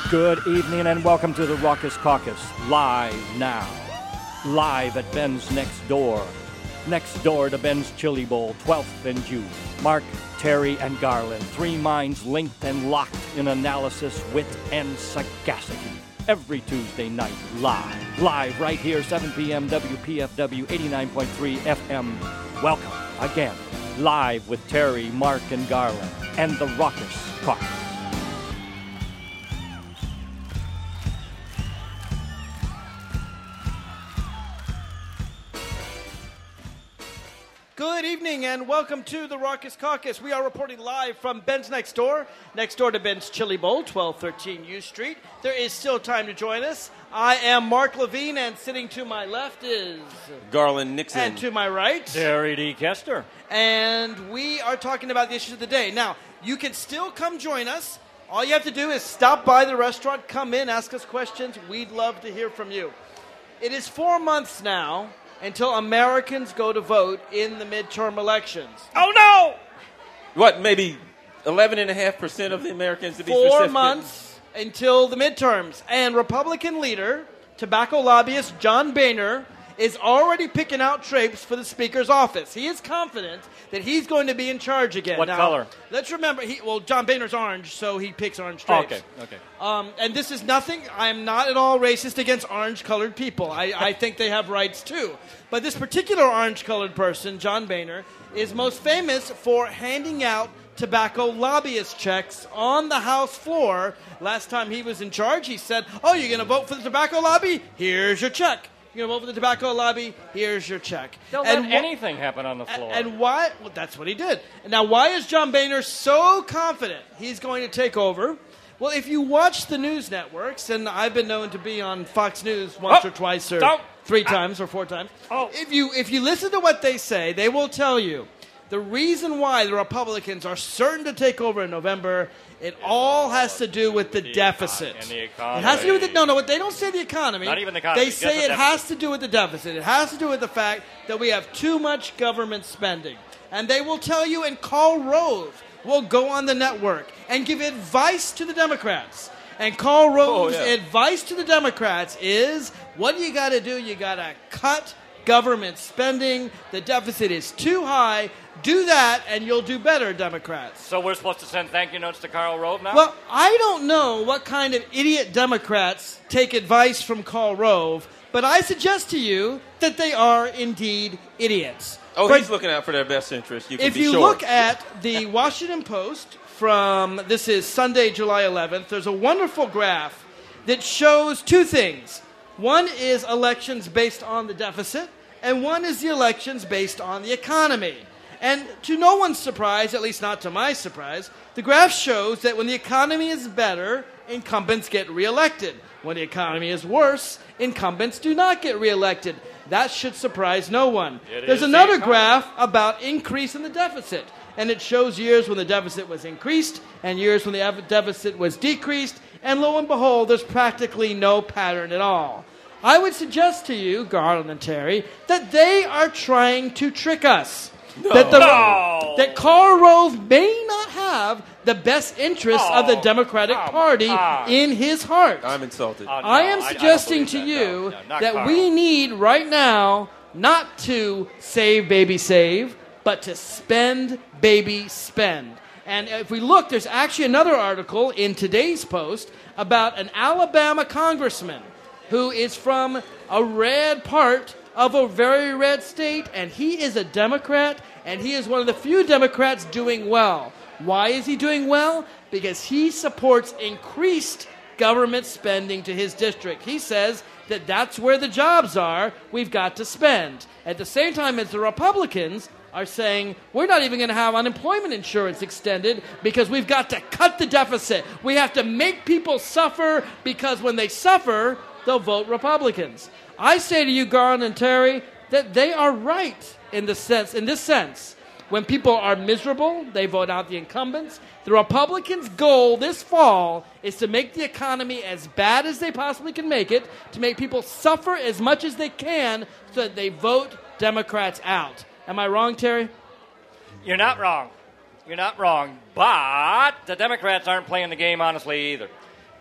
Good evening and welcome to the Raucous Caucus, live now. Live at Ben's Next Door. Next door to Ben's Chili Bowl, 12th and June. Mark, Terry, and Garland, three minds linked and locked in analysis, wit, and sagacity. Every Tuesday night, live. Live right here, 7 p.m. WPFW 89.3 FM. Welcome again, live with Terry, Mark, and Garland, and the Raucous Caucus. Good evening and welcome to the Raucous Caucus. We are reporting live from Ben's Next Door to Ben's Chili Bowl, 1213 U Street. There is still time to join us. I am Mark Levine, and sitting to my left is Garland Nixon. And to my right, Terry D. Kester. And we are talking about the issues of the day. Now, you can still come join us. All you have to do is stop by the restaurant, come in, ask us questions. We'd love to hear from you. It is 4 months now until Americans go to vote in the midterm elections. Oh, no! What, maybe 11.5% of the Americans to be 4 specific? months until the midterms. And Republican leader, tobacco lobbyist John Boehner, is already picking out trapes for the Speaker's office. He is confident that he's going to be in charge again. What color? Let's remember, John Boehner's orange, so he picks orange trapes. Okay. And this is nothing, I am not at all racist against orange-colored people. I think they have rights too. But this particular orange-colored person, John Boehner, is most famous for handing out tobacco lobbyist checks on the House floor. Last time he was in charge, he said, "Oh, you're going to vote for the tobacco lobby? Here's your check. You're going to vote for the tobacco lobby? Here's your check." Don't let anything happen on the floor. And why? Well, that's what he did. And now, why is John Boehner so confident he's going to take over? Well, if you watch the news networks, and I've been known to be on Fox News once or twice or 3 times or 4 times. If you listen to what they say, they will tell you the reason why the Republicans are certain to take over in November, it all has to do with the deficit. And the economy. It has to do with the, no, they don't say the economy. Not even the economy. They say it has to do with the deficit. It has to do with the fact that we have too much government spending. And they will tell you, and Karl Rove will go on the network and give advice to the Democrats. And Karl Rove's advice to the Democrats is, what do you got to do? You got to cut government spending. The deficit is too high. Do that, and you'll do better, Democrats. So we're supposed to send thank you notes to Karl Rove now? Well, I don't know what kind of idiot Democrats take advice from Karl Rove, but I suggest to you that they are indeed idiots. Oh, he's looking out for their best interest. You can if be you sure. look at the Washington Post from, this is Sunday, July 11th, there's a wonderful graph that shows 2 things. One is elections based on the deficit, and one is the elections based on the economy. And to no one's surprise, at least not to my surprise, the graph shows that when the economy is better, incumbents get reelected. When the economy is worse, incumbents do not get reelected. That should surprise no one. There's another graph about increase in the deficit, and it shows years when the deficit was increased and years when the deficit was decreased, and lo and behold, there's practically no pattern at all. I would suggest to you, Garland and Terry, that they are trying to trick us. That Karl Rove may not have the best interests of the Democratic Party in his heart. I'm insulted. I am suggesting to you that we need right now not to save, baby, save, but to spend, baby, spend. And if we look, there's actually another article in today's Post about an Alabama congressman who is from a red part of a very red state, and he is a Democrat, and he is one of the few Democrats doing well. Why is he doing well? Because he supports increased government spending to his district. He says that that's where the jobs are, we've got to spend. At the same time as the Republicans are saying, we're not even going to have unemployment insurance extended because we've got to cut the deficit. We have to make people suffer because when they suffer, they'll vote Republicans. I say to you, Garland and Terry, that they are right in this sense. When people are miserable, they vote out the incumbents. The Republicans' goal this fall is to make the economy as bad as they possibly can make it, to make people suffer as much as they can so that they vote Democrats out. Am I wrong, Terry? You're not wrong. You're not wrong. But the Democrats aren't playing the game honestly either.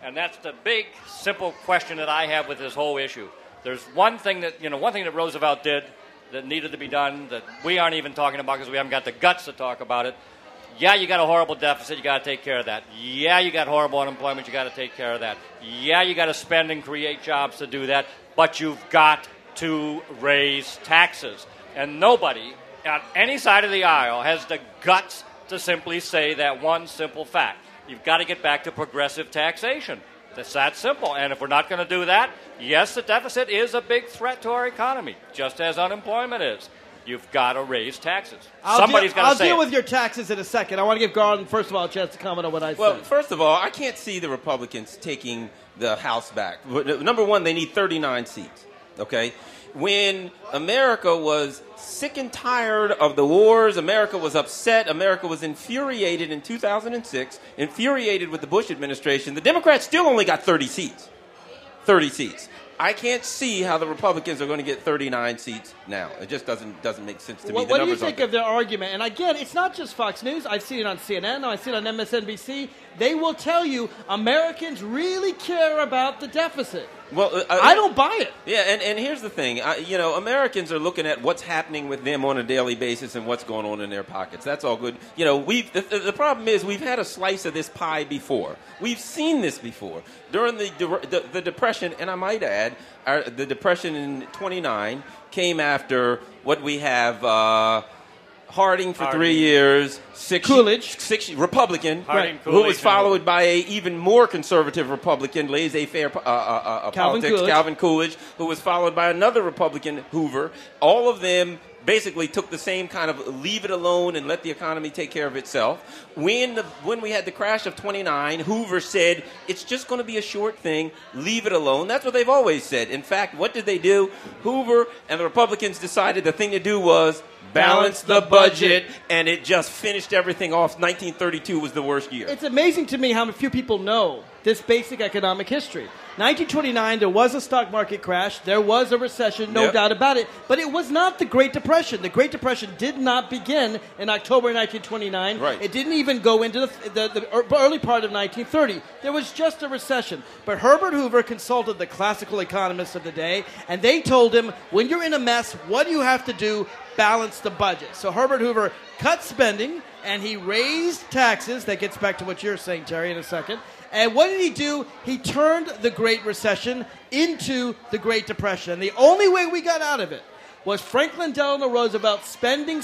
And that's the big, simple question that I have with this whole issue. There's one thing that Roosevelt did that needed to be done that we aren't even talking about because we haven't got the guts to talk about it. Yeah, you got a horrible deficit. You got to take care of that. Yeah, you got horrible unemployment. You got to take care of that. Yeah, you got to spend and create jobs to do that. But you've got to raise taxes. And nobody on any side of the aisle has the guts to simply say that one simple fact. You've got to get back to progressive taxation. It's that simple. And if we're not going to do that, yes, the deficit is a big threat to our economy, just as unemployment is. You've got to raise taxes. Somebody's got to say I'll deal with your taxes in a second. I want to give Garland, first of all, a chance to comment on what I said. Well, first of all, I can't see the Republicans taking the House back. Number one, they need 39 seats, okay? When America was sick and tired of the wars, America was upset, America was infuriated in 2006, infuriated with the Bush administration, the Democrats still only got 30 seats. 30 seats. I can't see how the Republicans are going to get 39 seats now. It just doesn't make sense to me. What do you think of their argument? And again, it's not just Fox News. I've seen it on CNN. I've seen it on MSNBC. They will tell you Americans really care about the deficit. Well, I don't buy it. Yeah, and here's the thing. Americans are looking at what's happening with them on a daily basis and what's going on in their pockets. That's all good. The problem is we've had a slice of this pie before. We've seen this before. During the Depression, and I might add, the Depression in 29 came after what we have... Harding for 3 years, six Republican, who was followed by a even more conservative Republican, laissez-faire politics, Calvin Coolidge, who was followed by another Republican, Hoover. All of them basically took the same kind of leave it alone and let the economy take care of itself. When we had the crash of 29, Hoover said, it's just going to be a short thing, leave it alone. That's what they've always said. In fact, what did they do? Hoover and the Republicans decided the thing to do was balance the budget, and it just finished everything off. 1932 was the worst year. It's amazing to me how few people know this basic economic history. 1929, there was a stock market crash. There was a recession, no doubt about it. But it was not the Great Depression. The Great Depression did not begin in October 1929. Right. It didn't even go into the early part of 1930. There was just a recession. But Herbert Hoover consulted the classical economists of the day, and they told him, when you're in a mess, what do you have to do? Balance the budget. So Herbert Hoover cut spending, and he raised taxes. That gets back to what you're saying, Terry, in a second. And what did he do? He turned the Great Recession into the Great Depression. And the only way we got out of it was Franklin Delano Roosevelt spending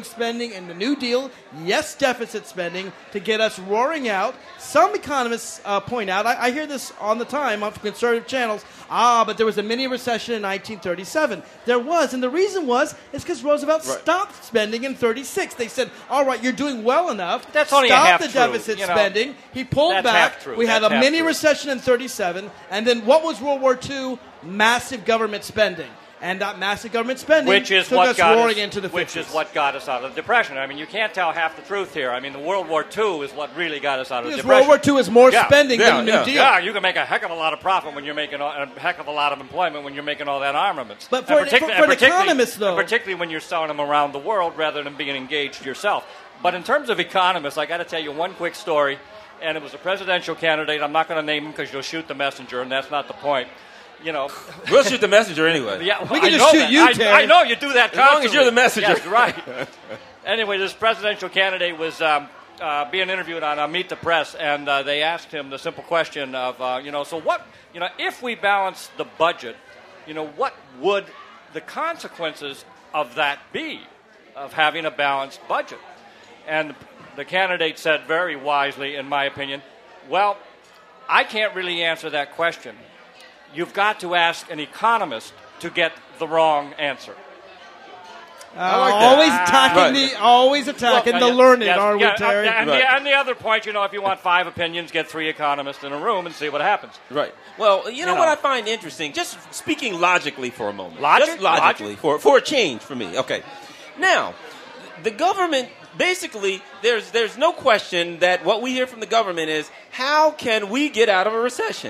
in the New Deal, yes, deficit spending, to get us roaring out. Some economists point out, I hear this on the time on conservative channels, but there was a mini recession in 1937. There was, and the reason is because Roosevelt stopped spending in 36. They said, all right, you're doing well enough. That's only half true. Stop the deficit spending. He pulled back. We had a mini recession in 37, and then what was World War II? Massive government spending. And that massive government spending which is took what us got roaring us, into the 50s. Which is what got us out of the Depression. I mean, you can't tell half the truth here. I mean, the World War II is what really got us out of the Depression. World War II is more spending than the New Deal. Yeah, you can make a heck of a lot of profit when you're making a heck of a lot of employment when you're making all that armaments. But for the economists, though. Particularly when you're selling them around the world rather than being engaged yourself. But in terms of economists, I got to tell you one quick story. And it was a presidential candidate. I'm not going to name him because you'll shoot the messenger, and that's not the point. We'll shoot the messenger anyway. Yeah, we can just shoot you, Terry. I know you do that constantly. As long as you're the messenger. Yes, right. Anyway, this presidential candidate was being interviewed on Meet the Press, and they asked him the simple question of, so what, if we balance the budget, what would the consequences of that be, of having a balanced budget? And the candidate said very wisely, in my opinion, well, I can't really answer that question. You've got to ask an economist to get the wrong answer. Always attacking the learned, are we, Terry? And the other point, if you want 5 opinions, get 3 economists in a room and see what happens. Right. Well, you know what I find interesting? Just speaking logically for a moment. Just logically. For a change for me. Okay. Now, the government, basically, there's no question that what we hear from the government is, how can we get out of a recession?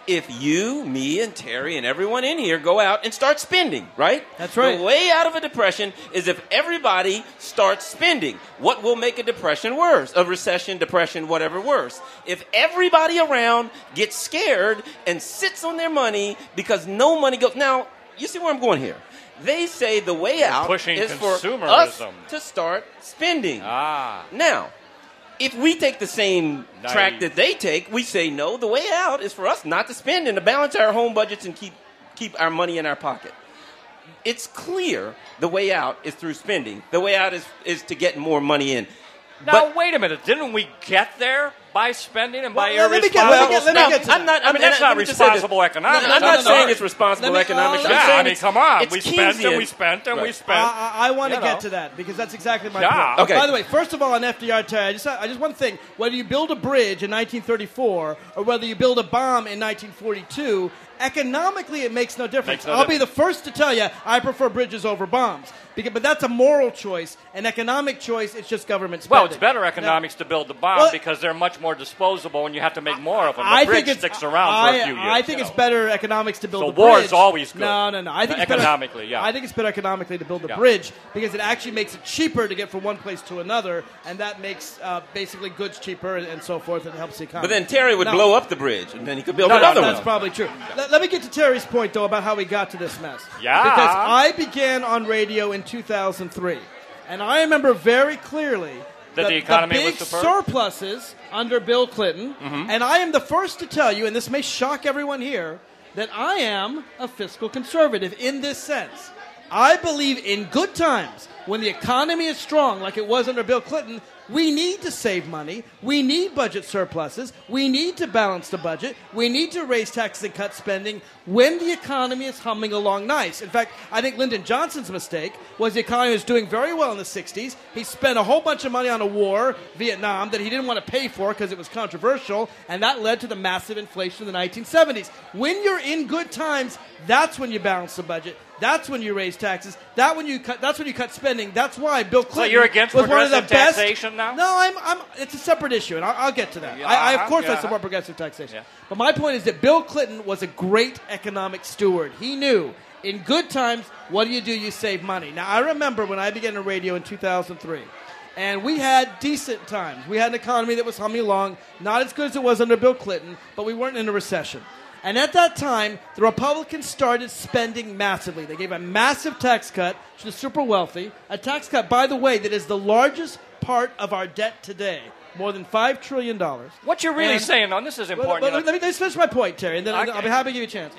if you, me, and Terry, and everyone in here go out and start spending, right? That's right. The way out of a depression is if everybody starts spending. What will make a depression worse? A recession, depression, whatever worse. If everybody around gets scared and sits on their money because no money goes... Now, you see where I'm going here. They say the way out is for us to start spending. Now, if we take the same track that they take, we say no, the way out is for us not to spend and to balance our home budgets and keep our money in our pocket. It's clear the way out is through spending. The way out is to get more money in. Now, wait a minute. Didn't we get there by spending and by irresponsible spending? That's not responsible economics. I'm not saying it's responsible economics. Come on. We spent and we spent and we spent. I want to get to that because that's exactly my point. Okay. By the way, first of all, on FDR, Terry, I just one thing. Whether you build a bridge in 1934 or whether you build a bomb in 1942, economically it makes no difference. I'll be the first to tell you I prefer bridges over bombs. But that's a moral choice. An economic choice, it's just government spending. Well, it's better economics to build the bomb because they're much more disposable and you have to make more of them. The bridge sticks around for a few years. I think it's better economics to build the bridge. So war is always good. No. I think economically, I think it's better economically to build the bridge because it actually makes it cheaper to get from one place to another, and that makes basically goods cheaper and so forth, and helps the economy. But then Terry would blow up the bridge, and then he could build another one. That's probably true. Let me get to Terry's point, though, about how we got to this mess. Yeah. Because I began on radio in 2003. And I remember very clearly that the economy big was superb? surpluses under Bill Clinton. Mm-hmm. And I am the first to tell you, and this may shock everyone here, that I am a fiscal conservative in this sense. I believe in good times, when the economy is strong like it was under Bill Clinton, we need to save money. We need budget surpluses. We need to balance the budget. We need to raise taxes and cut spending when the economy is humming along nice. In fact, I think Lyndon Johnson's mistake was the economy was doing very well in the 60s. He spent a whole bunch of money on a war, Vietnam, that he didn't want to pay for because it was controversial, and that led to the massive inflation in the 1970s. When you're in good times, that's when you balance the budget. That's when you raise taxes. That's when you cut spending. That's why Bill Clinton so you're against was one of the best. Taxation now? No, I'm. It's a separate issue, and I'll get to that. I of course I support progressive taxation. Yeah. But my point is that Bill Clinton was a great economic steward. He knew in good times what do? You save money. Now I remember when I began on radio in 2003. And we had decent times. We had an economy that was humming along, not as good as it was under Bill Clinton, but we weren't in a recession. And at that time, the Republicans started spending massively. They gave a massive tax cut to the super wealthy, a tax cut, by the way, that is the largest part of our debt today, more than $5 trillion. What you're really saying, and this is important. Let me finish my point, Terry, and then I'll be happy to give you a chance.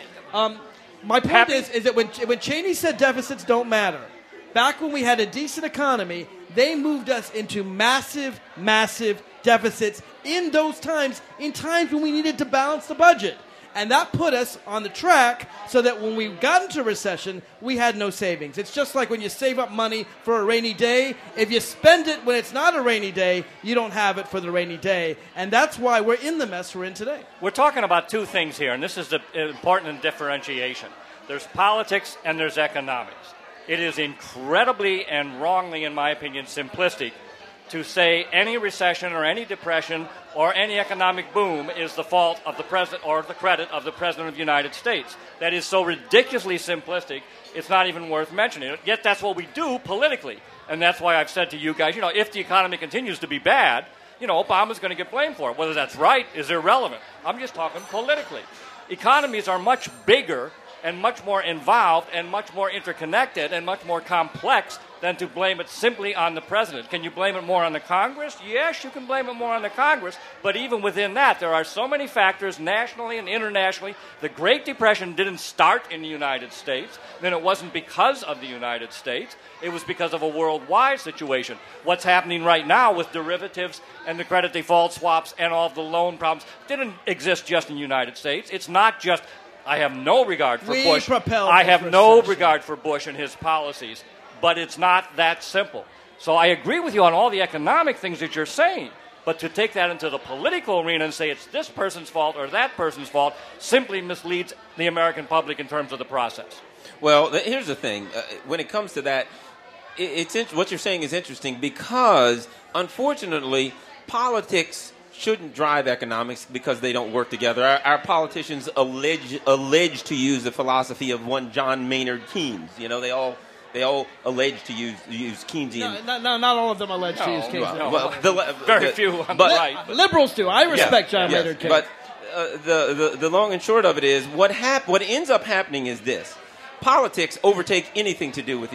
My point is that when Cheney said deficits don't matter, back when we had a decent economy, they moved us into massive, massive deficits in those times, in times when we needed to balance the budget. And that put us on the track so that when we got into recession, we had no savings. It's just like when you save up money for a rainy day. If you spend it when it's not a rainy day, you don't have it for the rainy day. And that's why we're in the mess we're in today. We're talking about two things here, and this is the important differentiation. There's politics and there's economics. It is incredibly and wrongly, in my opinion, simplistic to say any recession or any depression or any economic boom is the fault of the president or the credit of the President of the United States. That is so ridiculously simplistic, it's not even worth mentioning. Yet that's what we do politically. And that's why I've said to you guys, if the economy continues to be bad, Obama's going to get blamed for it. Whether that's right is irrelevant. I'm just talking politically. Economies are much bigger and much more involved and much more interconnected and much more complex than to blame it simply on the president. Can you blame it more on the Congress? Yes, you can blame it more on the Congress, but even within that, there are so many factors nationally and internationally. The Great Depression didn't start in the United States, then it wasn't because of the United States. It was because of a worldwide situation. What's happening right now with derivatives and the credit default swaps and all of the loan problems didn't exist just in the United States. It's not just I have no regard for Bush. I have no regard for Bush and his policies. But it's not that simple. So I agree with you on all the economic things that you're saying. But to take that into the political arena and say it's this person's fault or that person's fault simply misleads the American public in terms of the process. Well, here's the thing. When it comes to that, what you're saying is interesting because, unfortunately, politics shouldn't drive economics because they don't work together. Our politicians allege to use the philosophy of one John Maynard Keynes. You know, they all allege to use Keynesian. No, not all of them allege to use Keynesian. Very few on the right. Liberals do. I respect John Maynard Keynes. But the long and short of it is what ends up happening is this. Politics overtake anything to do with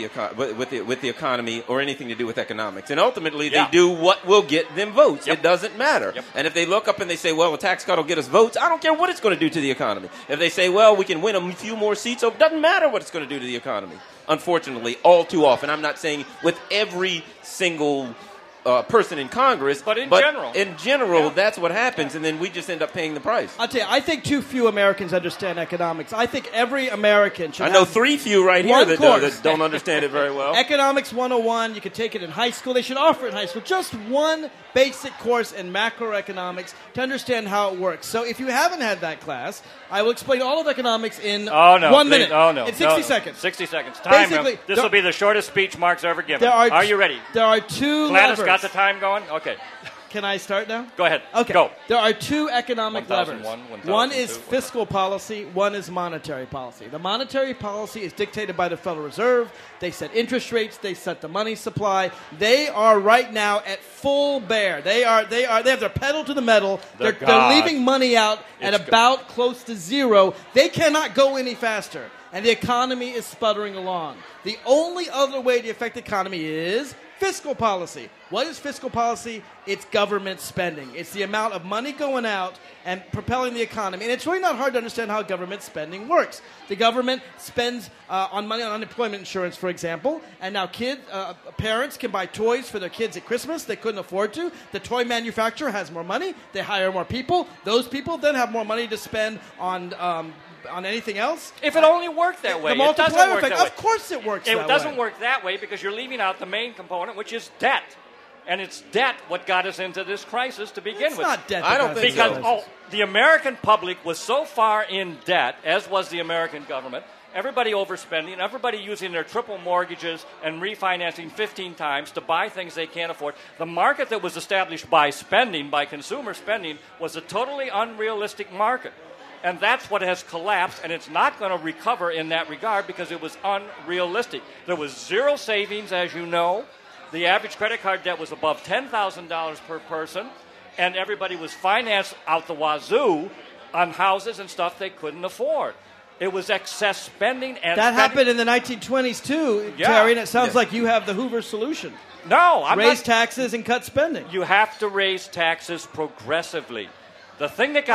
the economy or anything to do with economics. And ultimately, they do what will get them votes. It doesn't matter. And if they look up and they say, well, a tax cut will get us votes, I don't care what it's going to do to the economy. If they say, well, we can win a few more seats, it doesn't matter what it's going to do to the economy. Unfortunately, all too often. I'm not saying with every single person in Congress. But in general, that's what happens, and then we just end up paying the price. I'll tell you, I think too few Americans understand economics. I think every American should I know three few right here that don't understand it very well. Economics 101, you can take it in high school. They should offer it in high school. Just one basic course in macroeconomics to understand how it works. So if you haven't had that class, I will explain all of economics in 1 minute. In 60 seconds. 60 seconds. Time. This will be the shortest speech Mark's ever given. Are you ready? There are two Gladys levers. got the time going? Okay. Can I start now? Go ahead. Okay. Go. There are two economic levers. 1001, One is fiscal policy, one is monetary policy. The monetary policy is dictated by the Federal Reserve. They set interest rates, they set the money supply. They are right now at full bear. They have their pedal to the metal. They're leaving money out at about close to zero. They cannot go any faster. And the economy is sputtering along. The only other way to affect the economy is fiscal policy. What is fiscal policy? It's government spending. It's the amount of money going out and propelling the economy. And it's really not hard to understand how government spending works. The government spends on money on unemployment insurance, for example, and now parents can buy toys for their kids at Christmas they couldn't afford to. The toy manufacturer has more money. They hire more people. Those people then have more money to spend on anything else. If it only worked that way. The multiplier effect. Of course it works that way. It doesn't work that way because you're leaving out the main component, which is debt. And it's debt what got us into this crisis to begin with. It's not debt. I don't think because the American public was so far in debt, as was the American government, everybody overspending, everybody using their triple mortgages and refinancing 15 times to buy things they can't afford. The market that was established by consumer spending, was a totally unrealistic market. And that's what has collapsed, and it's not going to recover in that regard because it was unrealistic. There was zero savings, as you know. The average credit card debt was above $10,000 per person, and everybody was financed out the wazoo on houses and stuff they couldn't afford. It was excess spending. That happened in the 1920s, too, Terry, and it sounds like you have the Hoover solution. No, raise taxes and cut spending. You have to raise taxes progressively. The thing that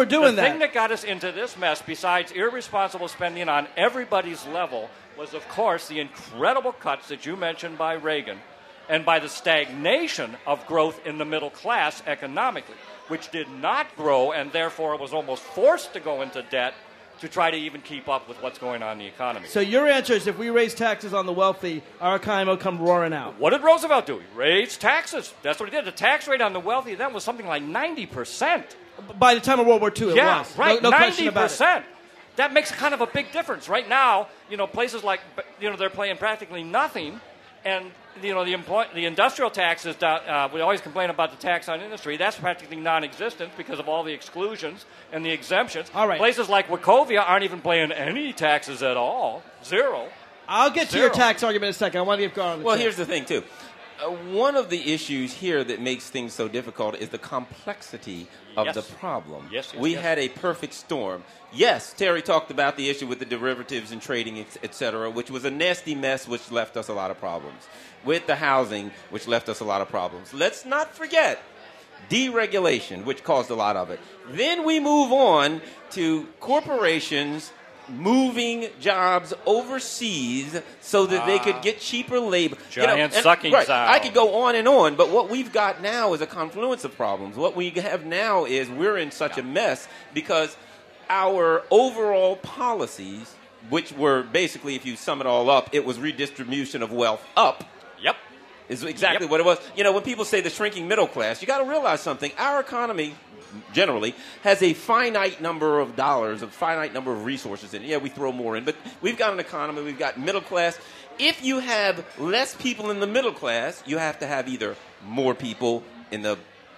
got us into this mess, besides irresponsible spending on everybody's level, was, of course, the incredible cuts that you mentioned by Reagan and by the stagnation of growth in the middle class economically, which did not grow and therefore was almost forced to go into debt to try to even keep up with what's going on in the economy. So your answer is if we raise taxes on the wealthy, our economy will come roaring out. What did Roosevelt do? He raised taxes. That's what he did. The tax rate on the wealthy then was something like 90%. By the time of World War II, it was. Yeah, right, no 90%. Question about it. That makes kind of a big difference. Right now, places like, they're paying practically nothing. And, the industrial tax is down. We always complain about the tax on industry. That's practically non-existent because of all the exclusions and the exemptions. All right. Places like Wachovia aren't even paying any taxes at all. Zero. I'll get to your tax argument in a second. I want to give Carl Well, here's the thing, too. One of the issues here that makes things so difficult is the complexity of the problem. We had a perfect storm. Yes, Terry talked about the issue with the derivatives and trading, et cetera, which was a nasty mess, which left us a lot of problems. With the housing, which left us a lot of problems. Let's not forget deregulation, which caused a lot of it. Then we move on to corporations moving jobs overseas so that they could get cheaper labor. Giant sucking sow. I could go on, but what we've got now is a confluence of problems. What we have now is we're in such a mess because our overall policies, which were basically, if you sum it all up, it was redistribution of wealth up. Yep. Is exactly what it was. When people say the shrinking middle class, you got to realize something. Our economy generally has a finite number of dollars, a finite number of resources in it. Yeah, we throw more in, but we've got an economy, we've got middle class. If you have less people in the middle class, you have to have either more people in the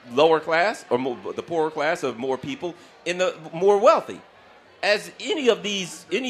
lower class or the poorer class of more people in the more wealthy. As any of the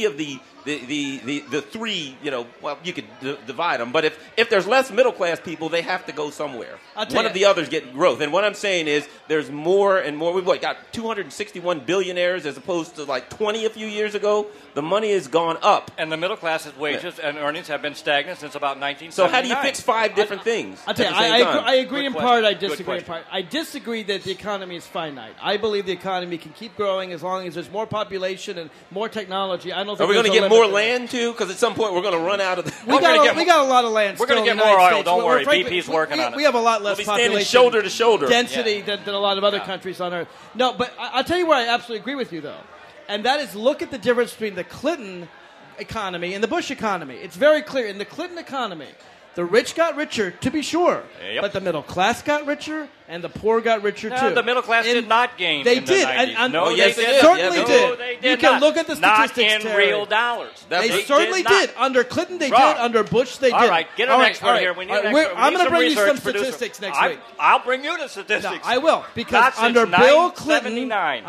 three, well, you could divide them. But if there's less middle class people, they have to go somewhere. One of the others get growth. And what I'm saying is there's more and more. We've got 261 billionaires as opposed to like 20 a few years ago. The money has gone up. And the middle class's wages and earnings have been stagnant since about 1979. So how do you fix five different things? I'll tell you, I agree in part. I disagree in part. I disagree that the economy is finite. I believe the economy can keep growing as long as there's more population and more technology. I don't think Are we going to get more land too? Because at some point we're going to run out of. We got a lot of land. We're going to get more oil. Don't worry. BP's working on it. We have a lot less population, shoulder to shoulder density than a lot of other countries on Earth. No, but I'll tell you where I absolutely agree with you though, and that is look at the difference between the Clinton economy and the Bush economy. It's very clear in the Clinton economy. The rich got richer, to be sure, but the middle class got richer, and the poor got richer too. The middle class did not gain. They in did. The 90s. No, yes, they did. certainly Yeah, did. They did you can look at the statistics. Not in Terry. real dollars. They certainly did. Under Clinton, they did. Under Bush, they did. All right, get an expert here. We need an expert. I'm going to bring you some statistics next week. I'll bring you the statistics. No, I will, because under Bill Clinton,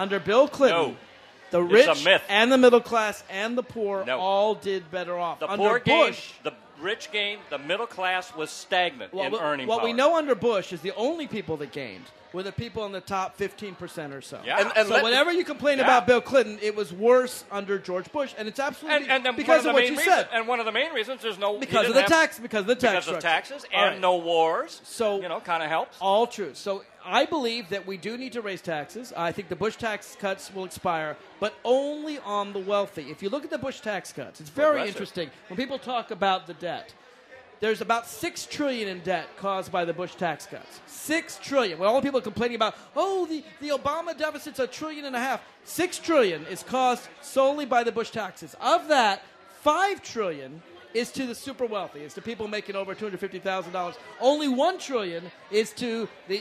the rich and the middle class and the poor all did better off. The under poor gained, Bush, the rich gained, the middle class was stagnant in earning power. What we know under Bush is the only people that gained were the people in the top 15% or so. Yeah. So whenever you complain about Bill Clinton, it was worse under George Bush, and it's absolutely because of what you said. And one of the main reasons because of the tax taxes and no wars. So kind of helps. All true. So I believe that we do need to raise taxes. I think the Bush tax cuts will expire, but only on the wealthy. If you look at the Bush tax cuts, it's very interesting when people talk about the debt. There's about $6 trillion in debt caused by the Bush tax cuts. $6 trillion. When all the people are complaining about, the Obama deficit's $1.5 trillion. $6 trillion is caused solely by the Bush taxes. Of that, $5 trillion is to the super wealthy. It's to people making over $250,000. Only $1 trillion is to the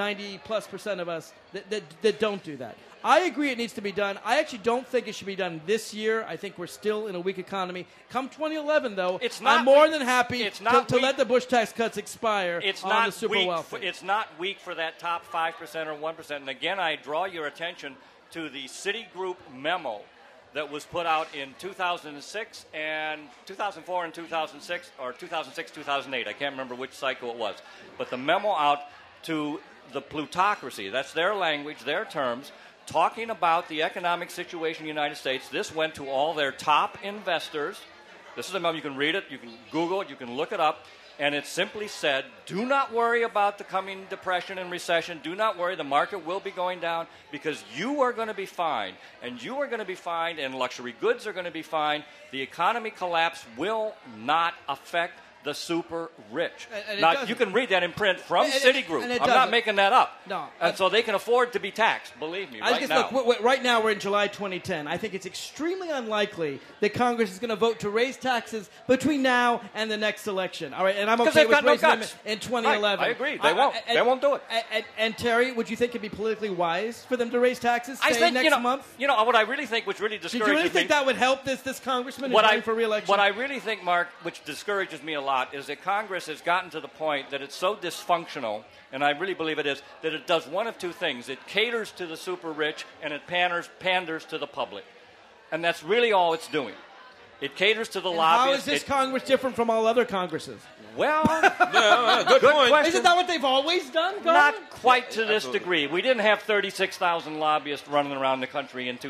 90+% of us that don't do that. I agree it needs to be done. I actually don't think it should be done this year. I think we're still in a weak economy. Come 2011, though, I'm more than happy to let the Bush tax cuts expire on the super wealthy. It's not weak for that top 5% or 1%. And again, I draw your attention to the Citigroup memo that was put out in 2006 and 2004 and 2006, or 2006, 2008. I can't remember which cycle it was. But the memo out to the plutocracy, that's their language, their terms, talking about the economic situation in the United States. This went to all their top investors. This is a memo. You can read it. You can Google it. You can look it up. And it simply said, do not worry about the coming depression and recession. Do not worry. The market will be going down because you are going to be fine. And you are going to be fine, and luxury goods are going to be fine. The economy collapse will not affect the super rich. Now, you can read that in print from Citigroup. I'm not making that up. No. And so they can afford to be taxed, believe me, right now. Look, right now we're in July 2010. I think it's extremely unlikely that Congress is going to vote to raise taxes between now and the next election. All right, and I'm okay with raising them in 2011. Right. I agree. They won't. They won't do it. And Terry, would you think it'd be politically wise for them to raise taxes next month? What I really think, which really discourages me. Do you really think that would help this congressman who's running for re-election? What I really think, Mark, which discourages me a lot, is that Congress has gotten to the point that it's so dysfunctional, and I really believe it is, that it does one of two things. It caters to the super rich, and it panders to the public. And that's really all it's doing. It caters to the lobbyists. How is this Congress different from all other Congresses? Well, good point. Question. Isn't that what they've always done, Garvin? Not quite to this degree. We didn't have 36,000 lobbyists running around the country in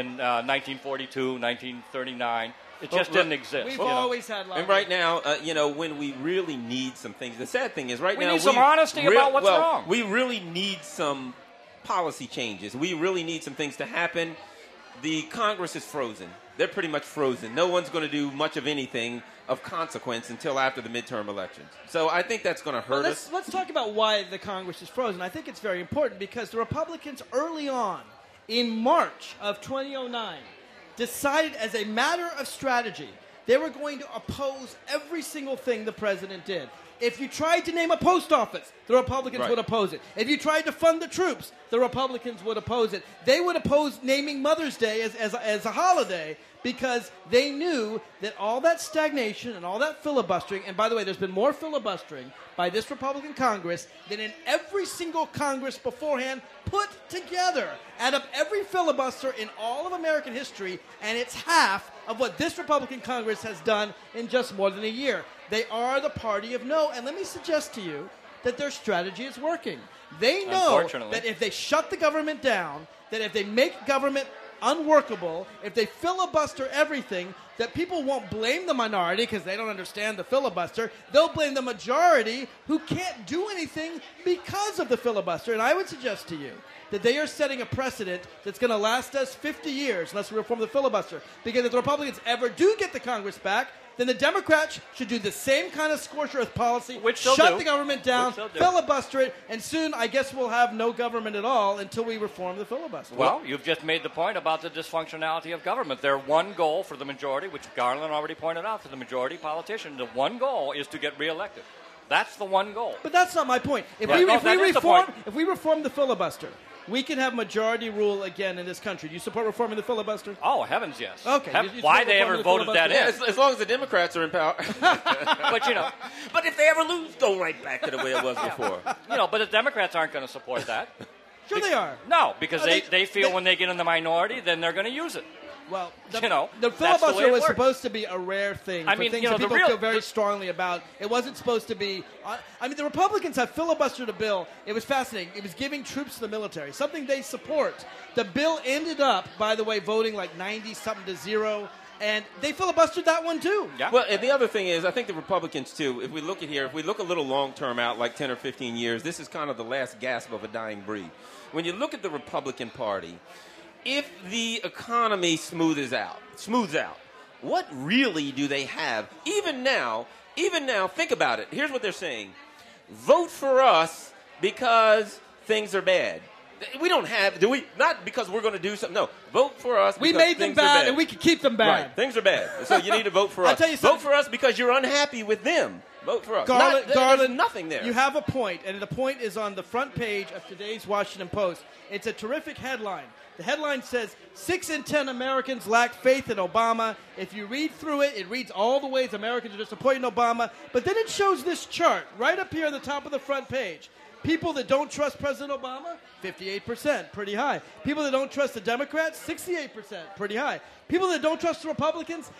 1942, 1939. It just didn't exist. We've always had lobbyists. And right now, when we really need some things, the sad thing is we need some honesty about what's wrong. We really need some policy changes. We really need some things to happen. The Congress is frozen. They're pretty much frozen. No one's going to do much of anything of consequence until after the midterm elections. So I think that's going to hurt us. Let's talk about why the Congress is frozen. I think it's very important because the Republicans early on, in March of 2009, decided as a matter of strategy they were going to oppose every single thing the president did. If you tried to name a post office, the Republicans would oppose it. If you tried to fund the troops, the Republicans would oppose it. They would oppose naming Mother's Day as a holiday because they knew that all that stagnation and all that filibustering, and by the way, there's been more filibustering by this Republican Congress than in every single Congress beforehand put together. Add up every filibuster in all of American history, and it's half of what this Republican Congress has done in just more than a year. They are the party of no, and let me suggest to you that their strategy is working. They know that if they shut the government down, that if they make government unworkable, if they filibuster everything, that people won't blame the minority because they don't understand the filibuster. They'll blame the majority who can't do anything because of the filibuster. And I would suggest to you that they are setting a precedent that's going to last us 50 years unless we reform the filibuster. Because if the Republicans ever do get the Congress back, then the Democrats should do the same kind of scorched earth policy, shut the government down, filibuster it, and soon I guess we'll have no government at all until we reform the filibuster. Well, you've just made the point about the dysfunctionality of government. Their one goal for the majority, which Garland already pointed out, for the majority politician, the one goal is to get reelected. That's the one goal. But that's not my point. If we reform the filibuster, we can have majority rule again in this country. Do you support reforming the filibuster? Oh, heavens, yes. Okay. Why they ever voted that in? As long as the Democrats are in power. But if they ever lose, go right back to the way it was before. But the Democrats aren't going to support that. Sure they are. No, because they feel when they get in the minority, then they're going to use it. Well, the filibuster was supposed to be a rare thing for things that people feel very strongly about. It wasn't supposed to be... the Republicans have filibustered a bill. It was fascinating. It was giving troops to the military, something they support. The bill ended up, by the way, voting like 90-something to 0, and they filibustered that one, too. Yeah. Well, and the other thing is, I think the Republicans, too, if we look a little long-term out, like 10 or 15 years, this is kind of the last gasp of a dying breed. When you look at the Republican Party... If the economy smooths out, what really do they have? Even now, think about it. Here's what they're saying. Vote for us because things are bad. We don't have, do we? Not because we're going to do something. No, vote for us because we made them bad and we can keep them bad. Right, things are bad. So you need to vote for us. I'll tell you vote for us because you're unhappy with them. Vote for us. Garland, there's nothing there. You have a point, and the point is on the front page of today's Washington Post. It's a terrific headline. The headline says, 6 in 10 Americans lack faith in Obama. If you read through it, it reads all the ways Americans are disappointed in Obama. But then it shows this chart right up here on the top of the front page. People that don't trust President Obama, 58%, pretty high. People that don't trust the Democrats, 68%, pretty high. People that don't trust the Republicans,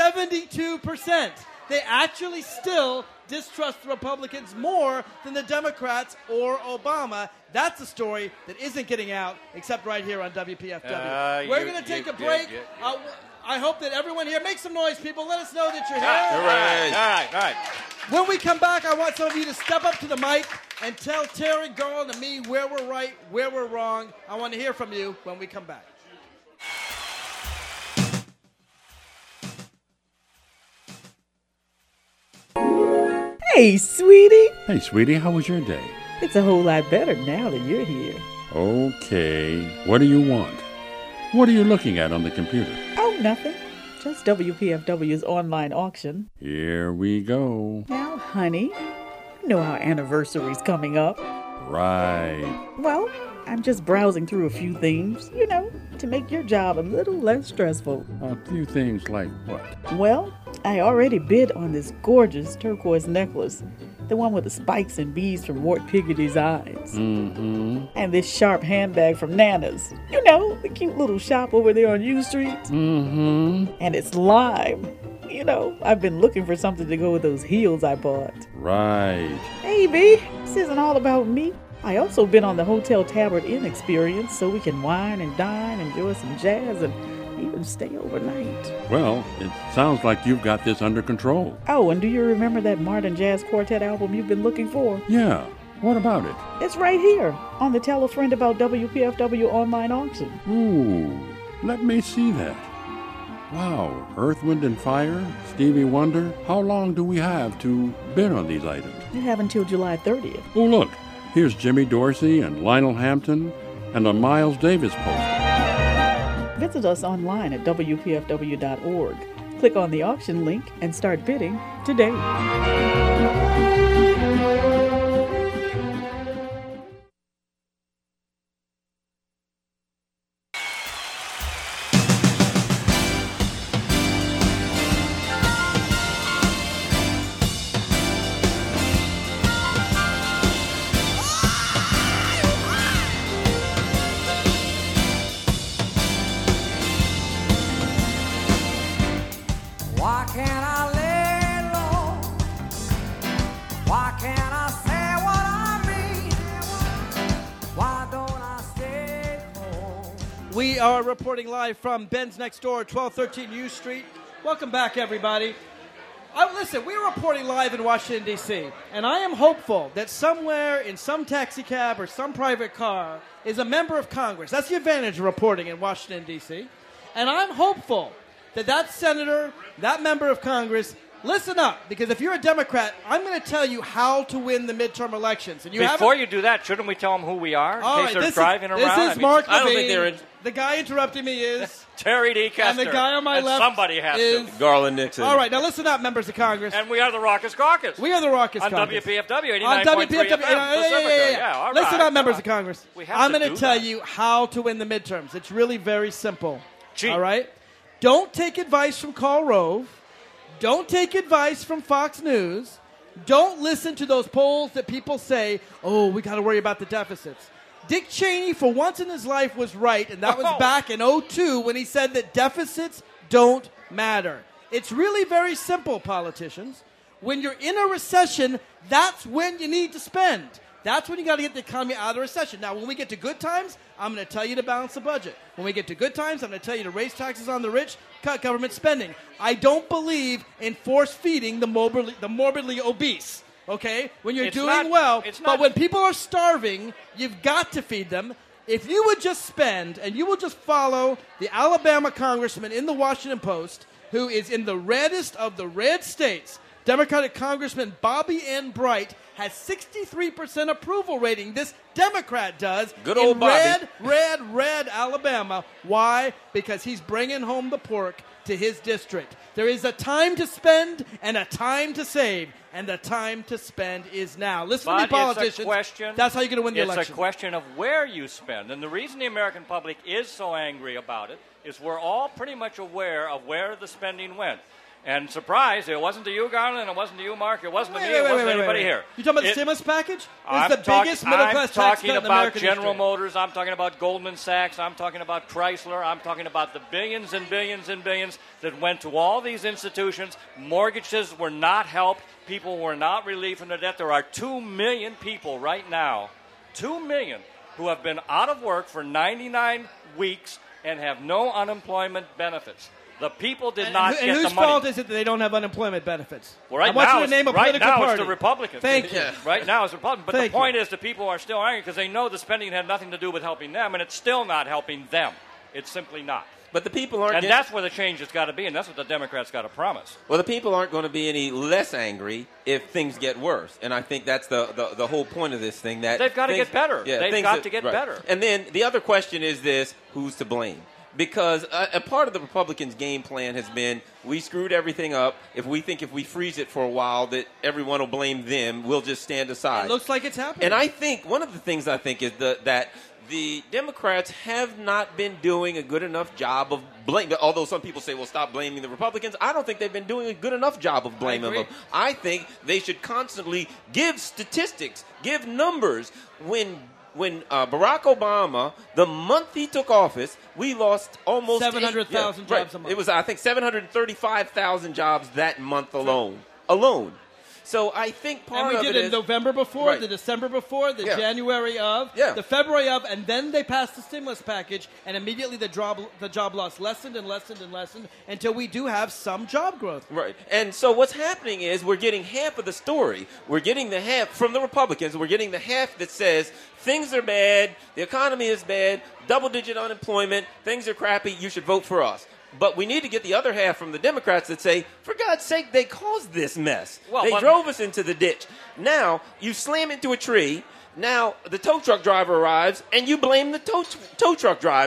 72%. They actually still distrust the Republicans more than the Democrats or Obama. That's a story that isn't getting out except right here on WPFW. We're going to take a break. I hope that everyone here, make some noise, people. Let us know that you're here. All right. When we come back, I want some of you to step up to the mic and tell Terry, Garland, and me where we're right, where we're wrong. I want to hear from you when we come back. Hey, sweetie. Hey, sweetie, how was your day? It's a whole lot better now that you're here. Okay. What do you want? What are you looking at on the computer? Oh, nothing. Just WPFW's online auction. Here we go. Now, honey, you know our anniversary's coming up. Right. Well, I'm just browsing through a few things, to make your job a little less stressful. A few things like what? Well, I already bid on this gorgeous turquoise necklace, the one with the spikes and beads from Mort Piggody's eyes. Mm-hmm. And this sharp handbag from Nana's. The cute little shop over there on U Street. Mm-hmm. And it's lime. I've been looking for something to go with those heels I bought. Right. Hey, B, this isn't all about me. I also been on the Hotel Tabard Inn experience so we can wine and dine, enjoy some jazz, and even stay overnight. Well, it sounds like you've got this under control. Oh, and do you remember that Martin Jazz Quartet album you've been looking for? Yeah. What about it? It's right here on the Tell a Friend About WPFW online auction. Ooh, let me see that. Wow, Earth, Wind and Fire, Stevie Wonder. How long do we have to bid on these items? You have until July 30th. Oh, look. Here's Jimmy Dorsey and Lionel Hampton and a Miles Davis poster. Visit us online at WPFW.org. Click on the auction link and start bidding today. Why can't I lay low? Why can't I say what I mean? Why don't I stay home? We are reporting live from Ben's Next Door, 1213 U Street. Welcome back, everybody. Listen, we're reporting live in Washington, D.C., and I am hopeful that somewhere in some taxi cab or some private car is a member of Congress. That's the advantage of reporting in Washington, D.C. And I'm hopeful that senator, that member of Congress, listen up, because if you're a Democrat, I'm going to tell you how to win the midterm elections. And Before you do that, shouldn't we tell them who we are in case they're driving around? This is Mark Levine. I don't think they're The guy interrupting me is Terry D. Kester. And the guy on my left somebody has is to. Garland Nixon. All right, now listen up, members of Congress. And we are the Raucous Caucus. We are the Raucous on Caucus. WPFW 89.3 on WPFW. FM, Yeah. all Listen right, up, members of Congress. I'm going to tell that. you how to win the midterms. It's really very simple. Gee. All right? Don't take advice from Karl Rove. Don't take advice from Fox News. Don't listen to those polls that people say, oh, we got to worry about the deficits. Dick Cheney, for once in his life, was right, and that was back in 2002 when he said that deficits don't matter. It's really very simple, politicians. When you're in a recession, that's when you need to spend. That's when you got to get the economy out of the recession. Now, when we get to good times, I'm going to tell you to balance the budget. When we get to good times, I'm going to tell you to raise taxes on the rich, cut government spending. I don't believe in force-feeding the morbidly obese, okay? When you're doing well, but when people are starving, you've got to feed them. If you would just spend, and you will just follow the Alabama congressman in the Washington Post, who is in the reddest of the red states, Democratic Congressman Bobby N. Bright has 63% approval rating. This Democrat does. Good old Bobby. Red Alabama. Why? Because he's bringing home the pork to his district. There is a time to spend and a time to save, and the time to spend is now. Listen to me, politicians. That's how you're going to win the election. It's a question of where you spend. And the reason the American public is so angry about it is we're all pretty much aware of where the spending went. And surprise, it wasn't to you, Garland, it wasn't to you, Mark, it wasn't to me, it wasn't to anybody here. You talking about the stimulus package? It's the biggest middle-class tax cut in American history. I'm talking about General Motors, I'm talking about Goldman Sachs, I'm talking about Chrysler, I'm talking about the billions and billions and billions that went to all these institutions. Mortgages were not helped. People were not relieved from their debt. There are 2 million people right now, 2 million, who have been out of work for 99 weeks and have no unemployment benefits. The people did not get the money. And whose fault is it that they don't have unemployment benefits? Well, right I want now, you to name a political party. It's the Republicans. Thank you. Yeah. Right now it's the Republicans. But the point is the people are still angry because they know the spending had nothing to do with helping them, and it's still not helping them. It's simply not. But the people aren't. And that's where the change has got to be, and that's what the Democrats got to promise. Well, the people aren't going to be any less angry if things get worse, and I think that's the whole point of this thing. That they've got to get better. Yeah, they've got to get better. And then the other question is this: who's to blame? Because a part of the Republicans' game plan has been, we screwed everything up. If we freeze it for a while that everyone will blame them, we'll just stand aside. It looks like it's happening. And I think one of the things I think is that the Democrats have not been doing a good enough job of blaming. Although some people say, well, stop blaming the Republicans. I don't think they've been doing a good enough job of blaming them. I think they should constantly give statistics, give numbers. When Barack Obama, the month he took office, we lost almost 700,000 jobs a month. It was, I think, 735,000 jobs that month alone. So I think part of it is... And we did it November before, the December before, the January of, the February of, and then they passed the stimulus package, and immediately the job loss lessened and lessened and lessened until we do have some job growth. Right. And so what's happening is we're getting half of the story. We're getting the half from the Republicans. We're getting the half that says things are bad, the economy is bad, double-digit unemployment, things are crappy, you should vote for us. But we need to get the other half from the Democrats that say, for God's sake, they caused this mess. They drove us into the ditch. Now, you slam into a tree. Now, the tow truck driver arrives, and you blame the tow truck driver.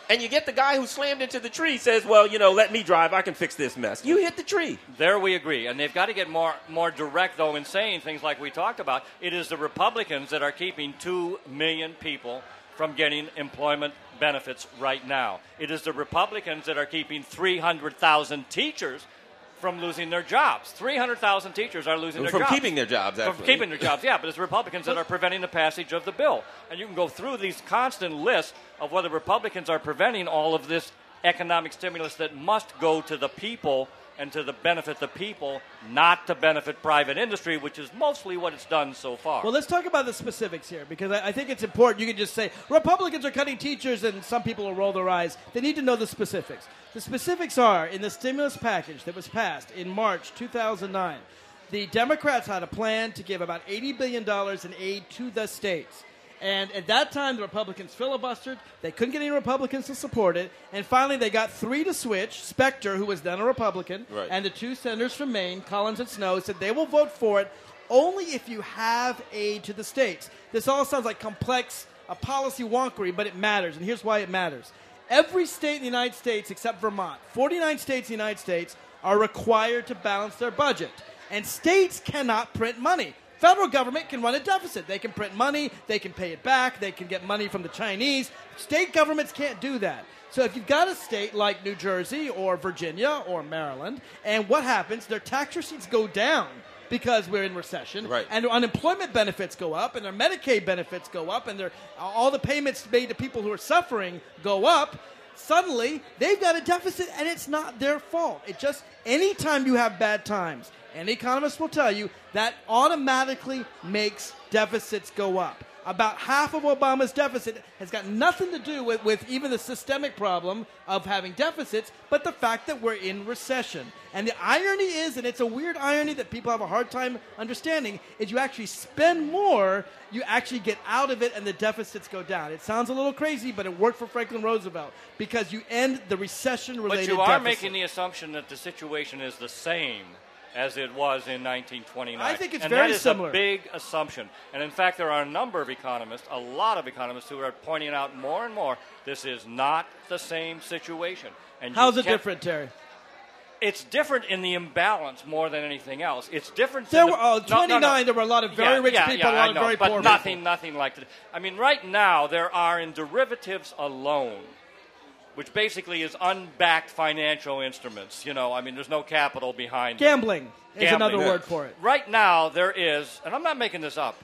and you get the guy who slammed into the tree says, well, let me drive. I can fix this mess. You hit the tree. There we agree. And they've got to get more direct, though, in saying things like we talked about. It is the Republicans that are keeping 2 million people from getting employment benefits right now. It is the Republicans that are keeping 300,000 teachers from losing their jobs. 300,000 teachers are losing their jobs. From keeping their jobs, actually. From keeping their jobs, yeah, but it's Republicans that are preventing the passage of the bill. And you can go through these constant lists of whether Republicans are preventing all of this economic stimulus that must go to the people and to the benefit the people, not to benefit private industry, which is mostly what it's done so far. Well, let's talk about the specifics here, because I think it's important. You can just say, Republicans are cutting teachers, and some people will roll their eyes. They need to know the specifics. The specifics are, in the stimulus package that was passed in March 2009, the Democrats had a plan to give about $80 billion in aid to the states. And at that time, the Republicans filibustered. They couldn't get any Republicans to support it. And finally, they got 3 to switch. Specter, who was then a Republican, right, and the 2 senators from Maine, Collins and Snowe, said they will vote for it only if you have aid to the states. This all sounds like complex policy wonkery, but it matters. And here's why it matters. Every state in the United States, except Vermont, 49 states in the United States, are required to balance their budget. And states cannot print money. Federal government can run a deficit. They can print money. They can pay it back. They can get money from the Chinese. State governments can't do that. So if you've got a state like New Jersey or Virginia or Maryland, and what happens? Their tax receipts go down because we're in recession, right, and their unemployment benefits go up, and their Medicaid benefits go up, and all the payments made to people who are suffering go up. Suddenly, they've got a deficit, and it's not their fault. It just, anytime you have bad times, and economists will tell you that automatically makes deficits go up. About half of Obama's deficit has got nothing to do with even the systemic problem of having deficits, but the fact that we're in recession. And the irony is, and it's a weird irony that people have a hard time understanding, is you actually spend more, you actually get out of it, and the deficits go down. It sounds a little crazy, but it worked for Franklin Roosevelt because you end the recession-related deficit. But you are making the assumption that the situation is the same as it was in 1929. I think it's very similar. And that is a big assumption. And in fact, there are a number of economists, a lot of economists, who are pointing out more and more this is not the same situation. And how's it different, Terry? It's different in the imbalance more than anything else. It's different. There were 29. There were a lot of very rich people, a lot of very poor people. Nothing like that. I mean, right now there are in derivatives alone, which basically is unbacked financial instruments. There's no capital behind Gambling is another word for it. Right now there is, and I'm not making this up,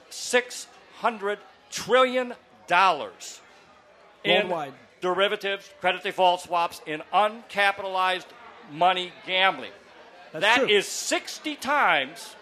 $600 trillion in worldwide derivatives, credit default swaps, in uncapitalized money gambling. That's true. Is 6 times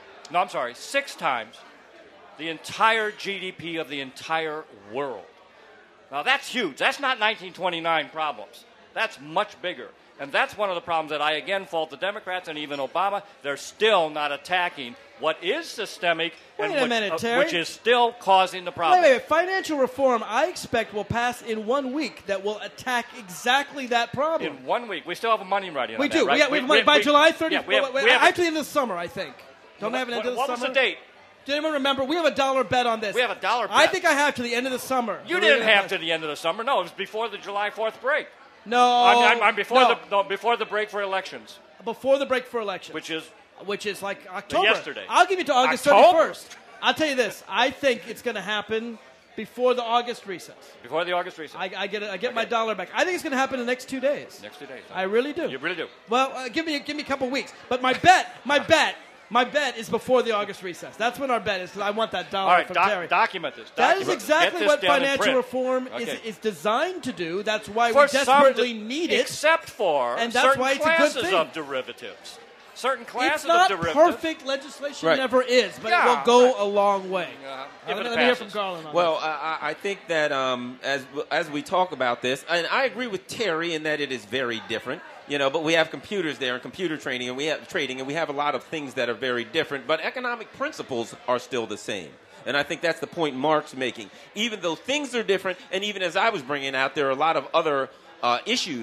the entire GDP of the entire world. Now, that's huge. That's not 1929 problems. That's much bigger. And that's one of the problems that I, again, fault the Democrats and even Obama. They're still not attacking what is systemic which is still causing the problem. Wait. Financial reform, I expect, will pass in 1 week that will attack exactly that problem. In 1 week. We still have a money ready on we that, do. right? We have money by July 30th. Yeah, actually, in the summer, I think. Don't have it into the summer? What was the date? Does anyone remember? We have a $1 bet on this. We have a $1 bet. I think I have to the end of the summer. You didn't have to the end of the summer. No, it was before the July 4th break. No. I'm before the break for elections. Before the break for elections. Which is like October. Yesterday. I'll give you to August 31st. I'll tell you this. I think it's going to happen before the August recess. Before the August recess. I get my $1 back. I think it's going to happen in the next 2 days. Next 2 days. I really do. You really do. Well, give me a couple weeks. But my bet is before the August recess. That's when our bet is, because I want that $1 from Terry. Document this. That is exactly what financial reform is designed to do. That's why we desperately need it. Except for and that's certain why it's a good classes thing. of derivatives. Certain classes it's not of derivatives. Perfect. Legislation never is, but it will go a long way. Let me hear from Garland on Well, I think that as we talk about this, and I agree with Terry in that it is very different. But we have computers there and computer training, and we have trading, and we have a lot of things that are very different. But economic principles are still the same. And I think that's the point Mark's making. Even though things are different, and even as I was bringing out, there are a lot of other issues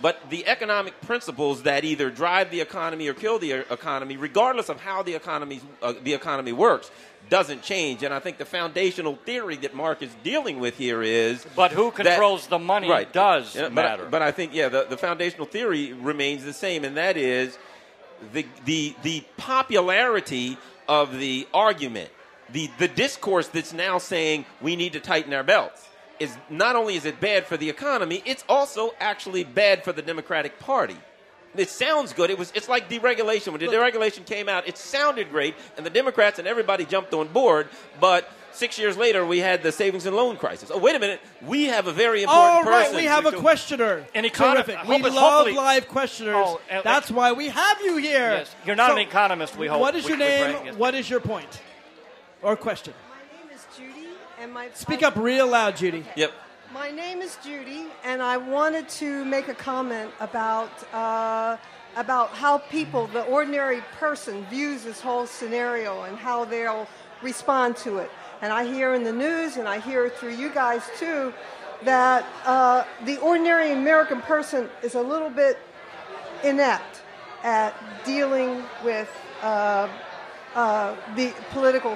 but the economic principles that either drive the economy or kill the economy, regardless of how the economy works, doesn't change. And I think the foundational theory that Mark is dealing with here is... But who controls the money does matter. But I think, the foundational theory remains the same, and that is the popularity of the argument, the discourse that's now saying we need to tighten our belts. Is not only is it bad for the economy, it's also actually bad for the Democratic Party. It sounds good. It's like deregulation. When the deregulation came out, it sounded great, and the Democrats and everybody jumped on board, but 6 years later, we had the savings and loan crisis. Oh, wait a minute. We have a very important person. All right, we have a questioner. Terrific. We love live questioners. That's why we have you here. Yes. You're not an economist, we hope. What is your name? What is your point or question? My name is Judy. Speak up real loud, Judy. Yep. My name is Judy, and I wanted to make a comment about how people, the ordinary person, views this whole scenario and how they'll respond to it. And I hear in the news, and I hear through you guys too, that the ordinary American person is a little bit inept at dealing with the political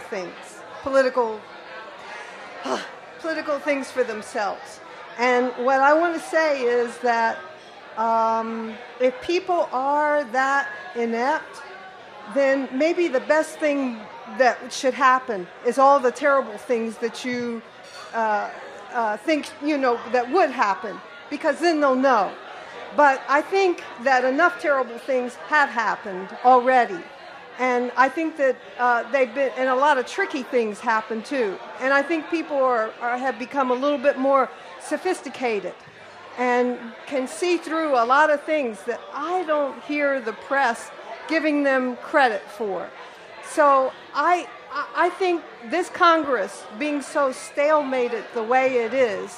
things for themselves. And what I want to say is that if people are that inept, then maybe the best thing that should happen is all the terrible things that you think, that would happen, because then they'll know. But I think that enough terrible things have happened already. And I think that and a lot of tricky things happen too. And I think people have become a little bit more sophisticated and can see through a lot of things that I don't hear the press giving them credit for. So I think this Congress being so stalemated the way it is,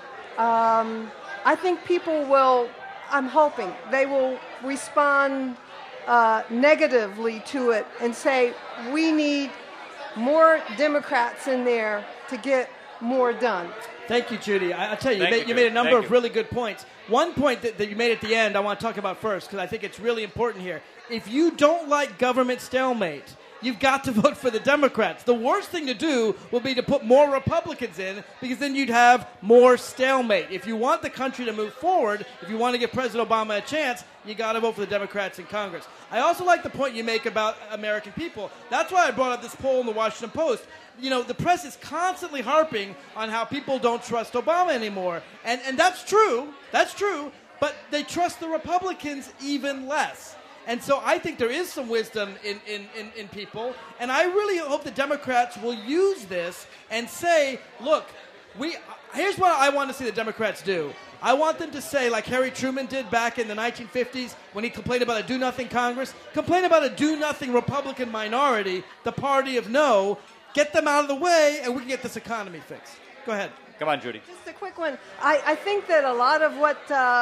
I think people will, I'm hoping, they will respond negatively to it and say, we need more Democrats in there to get more done. Thank you, Judy. I tell you, you made a number of really good points. One point that you made at the end I want to talk about first, because I think it's really important here. If you don't like government stalemate, you've got to vote for the Democrats. The worst thing to do will be to put more Republicans in, because then you'd have more stalemate. If you want the country to move forward, if you want to give President Obama a chance, you got to vote for the Democrats in Congress. I also like the point you make about American people. That's why I brought up this poll in the Washington Post. The press is constantly harping on how people don't trust Obama anymore. And that's true. That's true. But they trust the Republicans even less. And so I think there is some wisdom in people. And I really hope the Democrats will use this and say, look, here's what I want to see the Democrats do. I want them to say, like Harry Truman did back in the 1950s when he complained about a do-nothing Congress, complain about a do-nothing Republican minority, the party of no, get them out of the way, and we can get this economy fixed. Go ahead. Come on, Judy. Just a quick one. I think that a lot of what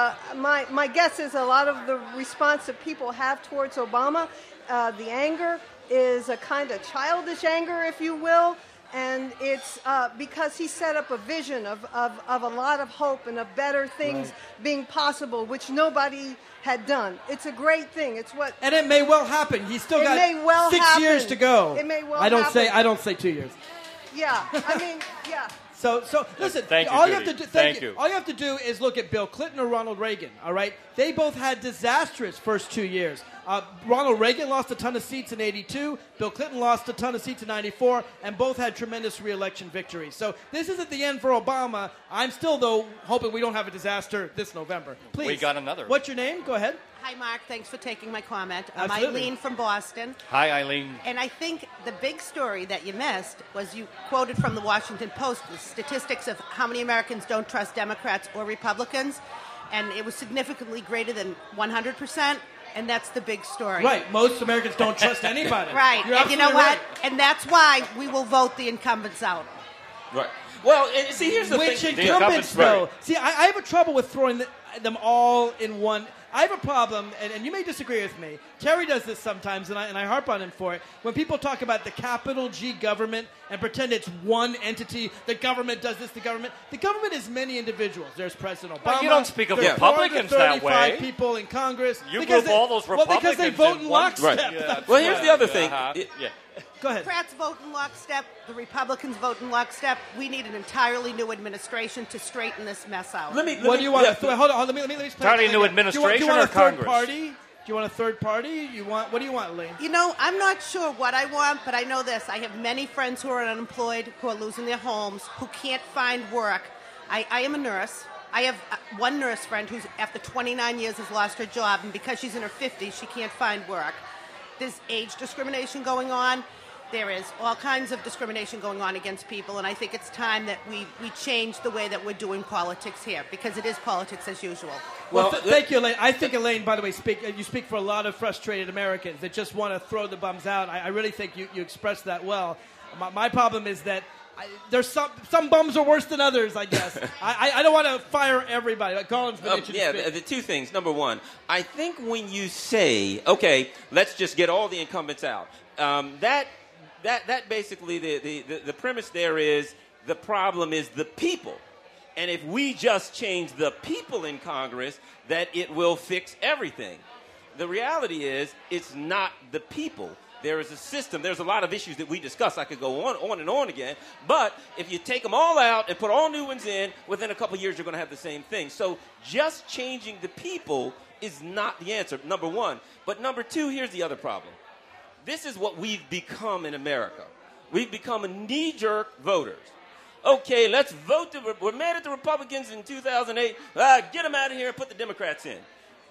my guess is, a lot of the response that people have towards Obama, the anger is a kind of childish anger, if you will, and it's because he set up a vision of a lot of hope and of better things being possible, which nobody had done. It's a great thing. It's what, and it may well happen. He's still got 6 years to go. It may well I don't happen. say 2 years. Yeah, I mean, yeah. So listen. Thank you, all Judy. you have to do, Thank you. All you have to do is look at Bill Clinton or Ronald Reagan. All right, they both had disastrous first 2 years. Ronald Reagan lost a ton of seats in '82. Bill Clinton lost a ton of seats in '94, and both had tremendous re-election victories. So this isn't the end for Obama. I'm still, though, hoping we don't have a disaster this November. Please. We got another. What's your name? Go ahead. Hi, Mark. Thanks for taking my comment. I'm Absolutely. Eileen from Boston. Hi, Eileen. And I think the big story that you missed was you quoted from the Washington Post the statistics of how many Americans don't trust Democrats or Republicans, and it was significantly greater than 100%, and that's the big story. Right. Most Americans don't trust anybody. Right. You're And you know absolutely what? right. And that's why we will vote the incumbents out. Right. Well, and see, here's the Which thing. incumbents, though? See, I have a trouble with throwing them all in one. I have a problem, and you may disagree with me. Terry does this sometimes, and I harp on him for it. When people talk about the capital G government and pretend it's one entity, the government does this, the government is many individuals. There's President Obama. Well, you don't speak of there's Republicans that way. 435 people in Congress. You group all those Republicans. Well, because they vote in lockstep. Right. Yeah, Well, here's the other thing. Yeah. Go ahead. Democrats vote in lockstep. The Republicans vote in lockstep. We need an entirely new administration to straighten this mess out. What do you want? Hold on. Let me explain. Entirely new administration do you want or a third Congress? party? Do you want a third party? What do you want, Elaine? You know, I'm not sure what I want, but I know this. I have many friends who are unemployed, who are losing their homes, who can't find work. I am a nurse. I have one nurse friend who's, after 29 years, has lost her job, and because she's in her 50s, she can't find work. There's age discrimination going on. There is all kinds of discrimination going on against people, and I think it's time that we change the way that we're doing politics here, because it is politics as usual. Well, thank you, Elaine. I think, Elaine, by the way, you speak for a lot of frustrated Americans that just want to throw the bums out. I really think you expressed that well. My problem is that there's some bums are worse than others, I guess. I don't want to fire everybody. Like Garland's been itching to speak. The two things. Number one, I think when you say, okay, let's just get all the incumbents out, that basically the premise there is the problem is the people. And if we just change the people in Congress, that it will fix everything. The reality is it's not the people. There is a system. There's a lot of issues that we discuss. I could go on and on again. But if you take them all out and put all new ones in, within a couple of years you're going to have the same thing. So just changing the people is not the answer, number one. But number two, here's the other problem. This is what we've become in America. We've become knee-jerk voters. Okay, let's vote. We're mad at the Republicans in 2008. Get them out of here and put the Democrats in.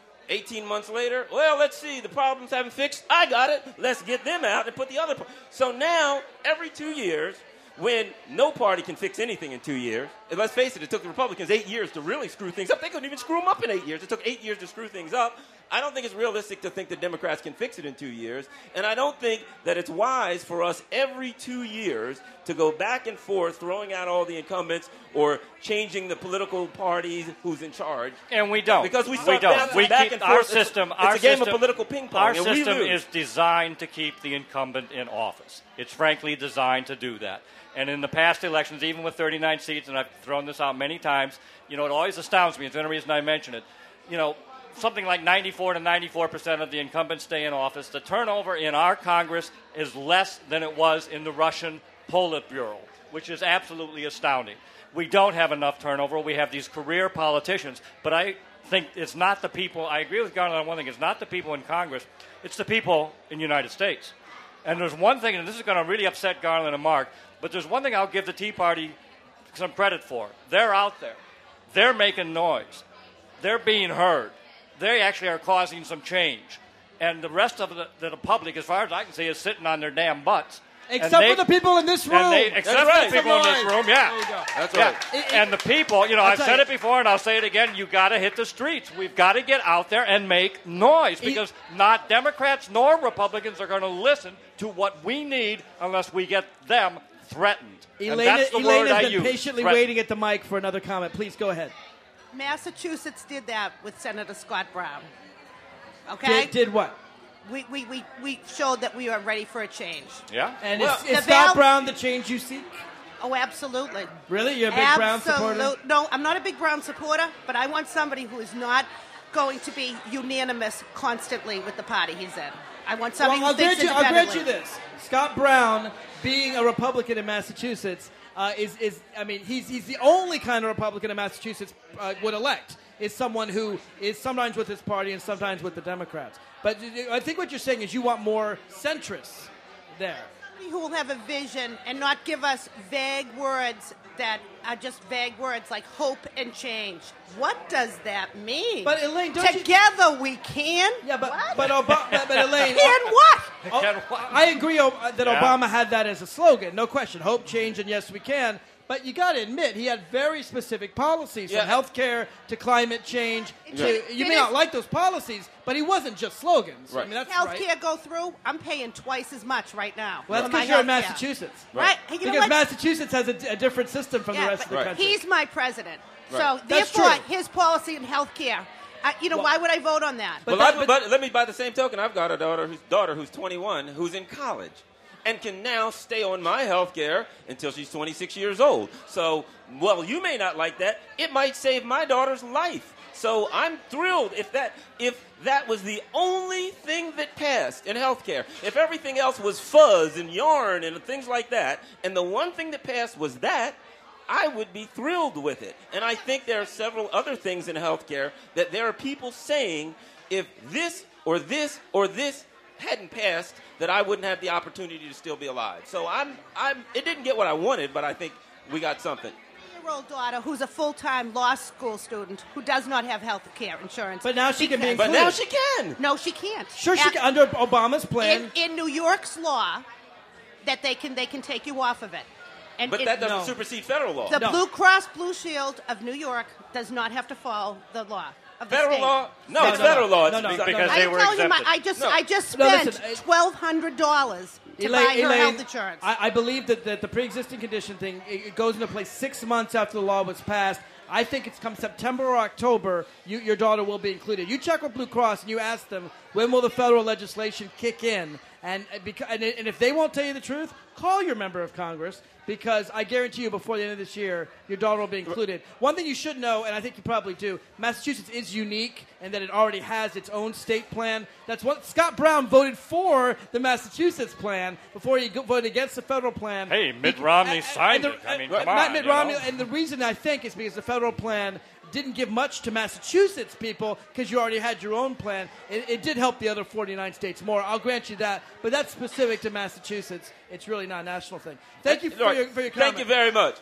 18 months later, well, let's see. The problems haven't fixed. I got it. Let's get them out and put the other. So now, every 2 years, when no party can fix anything in 2 years, and let's face it, it took the Republicans 8 years to really screw things up. They couldn't even screw them up in 8 years. It took 8 years to screw things up. I don't think it's realistic to think that Democrats can fix it in 2 years. And I don't think that it's wise for us every 2 years to go back and forth throwing out all the incumbents or changing the political parties who's in charge. And we don't. Because we don't. bouncing back and forth. Our system, it's a game of political ping pong. Our system is designed to keep the incumbent in office. It's frankly designed to do that. And in the past elections, even with 39 seats, and I've thrown this out many times, it always astounds me. It's the only reason I mention it. Something like 94 to 94% of the incumbents stay in office. The turnover in our Congress is less than it was in the Russian Politburo, which is absolutely astounding. We don't have enough turnover. We have these career politicians. But I think it's not the people. I agree with Garland on one thing. It's not the people in Congress. It's the people in the United States. And there's one thing, and this is going to really upset Garland and Mark, but there's one thing I'll give the Tea Party some credit for. They're out there. They're making noise. They're being heard. They actually are causing some change. And the rest of the public, as far as I can see, is sitting on their damn butts. Except for the people in this room. Except for the people in this room, yeah. There you go. That's right. And the people, I've said it before and I'll say it again, you got to hit the streets. We've got to get out there and make noise because not Democrats nor Republicans are going to listen to what we need unless we get them threatened. Elaine has been patiently waiting at the mic for another comment. Please go ahead. Massachusetts did that with Senator Scott Brown. Okay? Did what? We showed that we are ready for a change. Yeah. And is Scott Brown the change you seek? Oh, absolutely. Really? You're a big Brown supporter? No, I'm not a big Brown supporter, but I want somebody who is not going to be unanimous constantly with the party he's in. I want somebody who thinks independently. I'll grant you this. Scott Brown, being a Republican in Massachusetts, he's the only kind of Republican in Massachusetts would elect is someone who is sometimes with his party and sometimes with the Democrats. But I think what you're saying is you want more centrists there. Who will have a vision and not give us vague words that are just vague words like hope and change. What does that mean? But Elaine, together we can. Yeah, but Elaine, can what? I agree that Obama had that as a slogan, no question. Hope, change, and yes, we can. But you got to admit, he had very specific policies from healthcare to climate change. You may not like those policies, but he wasn't just slogans. Right. I mean, that's healthcare go through. I'm paying twice as much right now. Well, that's because you're in Massachusetts, right? Because Massachusetts has a different system from the rest of the country. He's my president, right. so therefore his policy in healthcare Why would I vote on that? But let me, by the same token, I've got a daughter who's 21, who's in college, and can now stay on my health care until she's 26 years old. So, well, you may not like that. It might save my daughter's life. So I'm thrilled if that was the only thing that passed in health care. If everything else was fuzz and yarn and things like that, and the one thing that passed was that, I would be thrilled with it. And I think there are several other things in healthcare that there are people saying, if this or this or this hadn't passed, that I wouldn't have the opportunity to still be alive. So it didn't get what I wanted, but I think we got something. 8-year-old daughter who's a full-time law school student who does not have health care insurance. But now she can be included. But now she can. No, she can't. Sure, she can, under Obama's plan. In New York's law, that they can take you off of it. But that doesn't supersede federal law. The Blue Cross Blue Shield of New York does not have to follow the law of the federal state. law? No, it's federal law. Because they were exempted. I just spent $1,200 to buy her health insurance. I believe that the pre-existing condition thing, it goes into place 6 months after the law was passed. I think it's come September or October, your daughter will be included. You check with Blue Cross and you ask them, when will the federal legislation kick in? And if they won't tell you the truth, call your member of Congress, because I guarantee you before the end of this year, your daughter will be included. One thing you should know, and I think you probably do, Massachusetts is unique in that it already has its own state plan. That's what Scott Brown voted for, the Massachusetts plan, before he voted against the federal plan. Hey, Mitt Romney signed it. I mean, come on. Mitt Romney, and the reason I think is because the federal plan didn't give much to Massachusetts people because you already had your own plan. It did help the other 49 states more. I'll grant you that. But that's specific to Massachusetts. It's really not a national thing. Thank you for your comment. Thank you very much.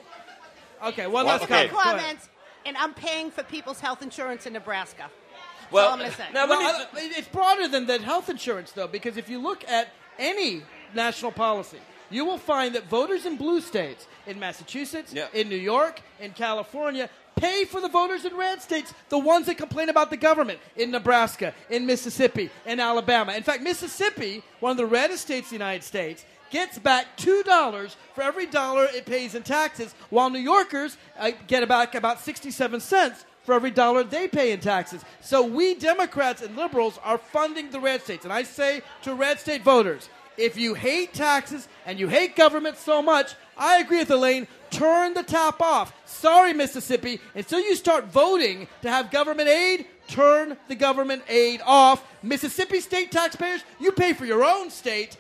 Okay, one last comment. Comments, and I'm paying for people's health insurance in Nebraska. Well, all I'm going to say. Now, it's broader than that health insurance, though, because if you look at any national policy, you will find that voters in blue states, in Massachusetts, in New York, in California, pay for the voters in red states, the ones that complain about the government, in Nebraska, in Mississippi, in Alabama. In fact, Mississippi, one of the reddest states in the United States, gets back $2 for every dollar it pays in taxes, while New Yorkers get back about 67 cents for every dollar they pay in taxes. So we Democrats and liberals are funding the red states. And I say to red state voters, if you hate taxes and you hate government so much, I agree with Elaine, turn the tap off. Sorry, Mississippi, until you start voting to have government aid, turn the government aid off. Mississippi state taxpayers, you pay for your own state.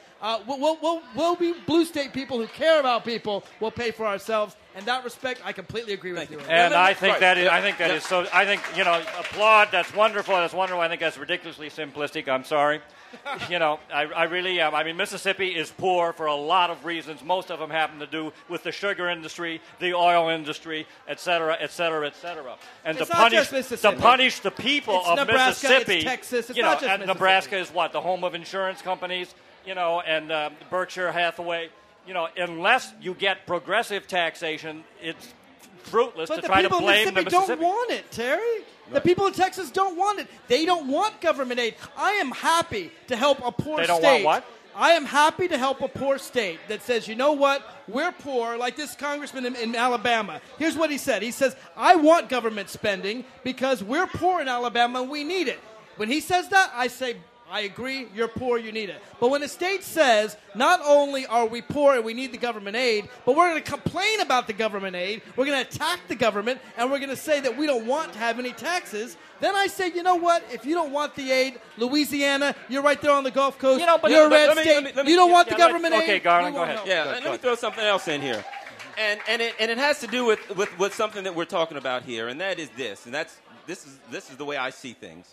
We'll be blue state people who care about people. We'll pay for ourselves. In that respect, I completely agree with you. And I think that is so. I think applaud. That's wonderful. That's wonderful. I think that's ridiculously simplistic. I'm sorry. I really am. I mean, Mississippi is poor for a lot of reasons. Most of them happen to do with the sugar industry, the oil industry, et cetera, et cetera, et cetera. And it's to punish the people of Nebraska, Mississippi, it's Texas. It's not just and Nebraska is what, the home of insurance companies, and Berkshire Hathaway. Unless you get progressive taxation, it's fruitless to try to blame the Mississippi. But the people in Mississippi don't want it, Terry. Right. The people in Texas don't want it. They don't want government aid. I am happy to help a poor state. They don't want what? I am happy to help a poor state that says, you know what, we're poor, like this congressman in Alabama. Here's what he said. He says, I want government spending because we're poor in Alabama and we need it. When he says that, I say, I agree, you're poor, you need it. But when a state says, not only are we poor and we need the government aid, but we're going to complain about the government aid, we're going to attack the government, and we're going to say that we don't want to have any taxes, then I say, you know what, if you don't want the aid, Louisiana, you're right there on the Gulf Coast, you're a red state, you don't want the government aid. Okay, Garland, go ahead. Yeah, let me throw something else in here. And it has to do with something that we're talking about here, and that is this, and this is the way I see things.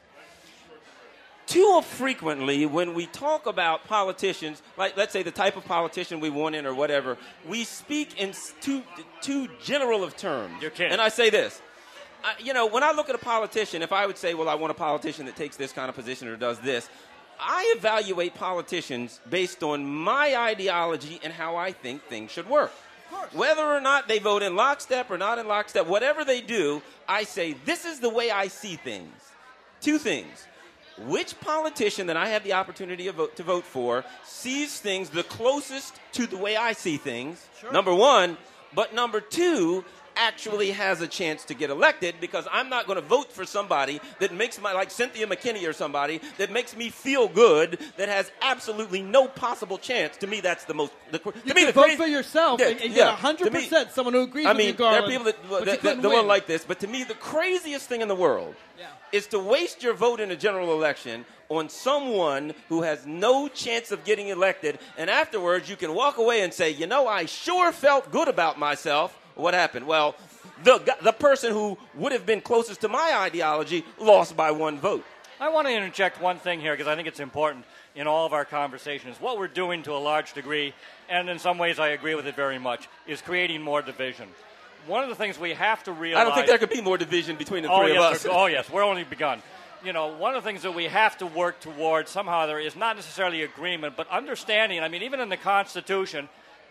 Too frequently, when we talk about politicians, like let's say the type of politician we want in or whatever, we speak in too general of terms. You're kidding. And I say this. When I look at a politician, if I would say, well, I want a politician that takes this kind of position or does this, I evaluate politicians based on my ideology and how I think things should work. Whether or not they vote in lockstep or not in lockstep, whatever they do, I say, this is the way I see things. Two things. Which politician that I have the opportunity to vote for sees things the closest to the way I see things, number one. But number two, actually has a chance to get elected, because I'm not going to vote for somebody that makes like Cynthia McKinney or somebody that makes me feel good, that has absolutely no possible chance. To me, that's the most. You can vote for yourself and get 100% someone who agrees with you, Garland. There are people that won't like this, but to me, the craziest thing in the world is to waste your vote in a general election on someone who has no chance of getting elected, and afterwards you can walk away and say, I sure felt good about myself. What happened? Well, the person who would have been closest to my ideology lost by one vote. I want to interject one thing here, because I think it's important in all of our conversations. What we're doing to a large degree, and in some ways I agree with it very much, is creating more division. One of the things we have to realize... I don't think there could be more division between the three of us. Oh, yes, we're only begun. One of the things that we have to work towards somehow or other is not necessarily agreement, but understanding. I mean, even in the Constitution,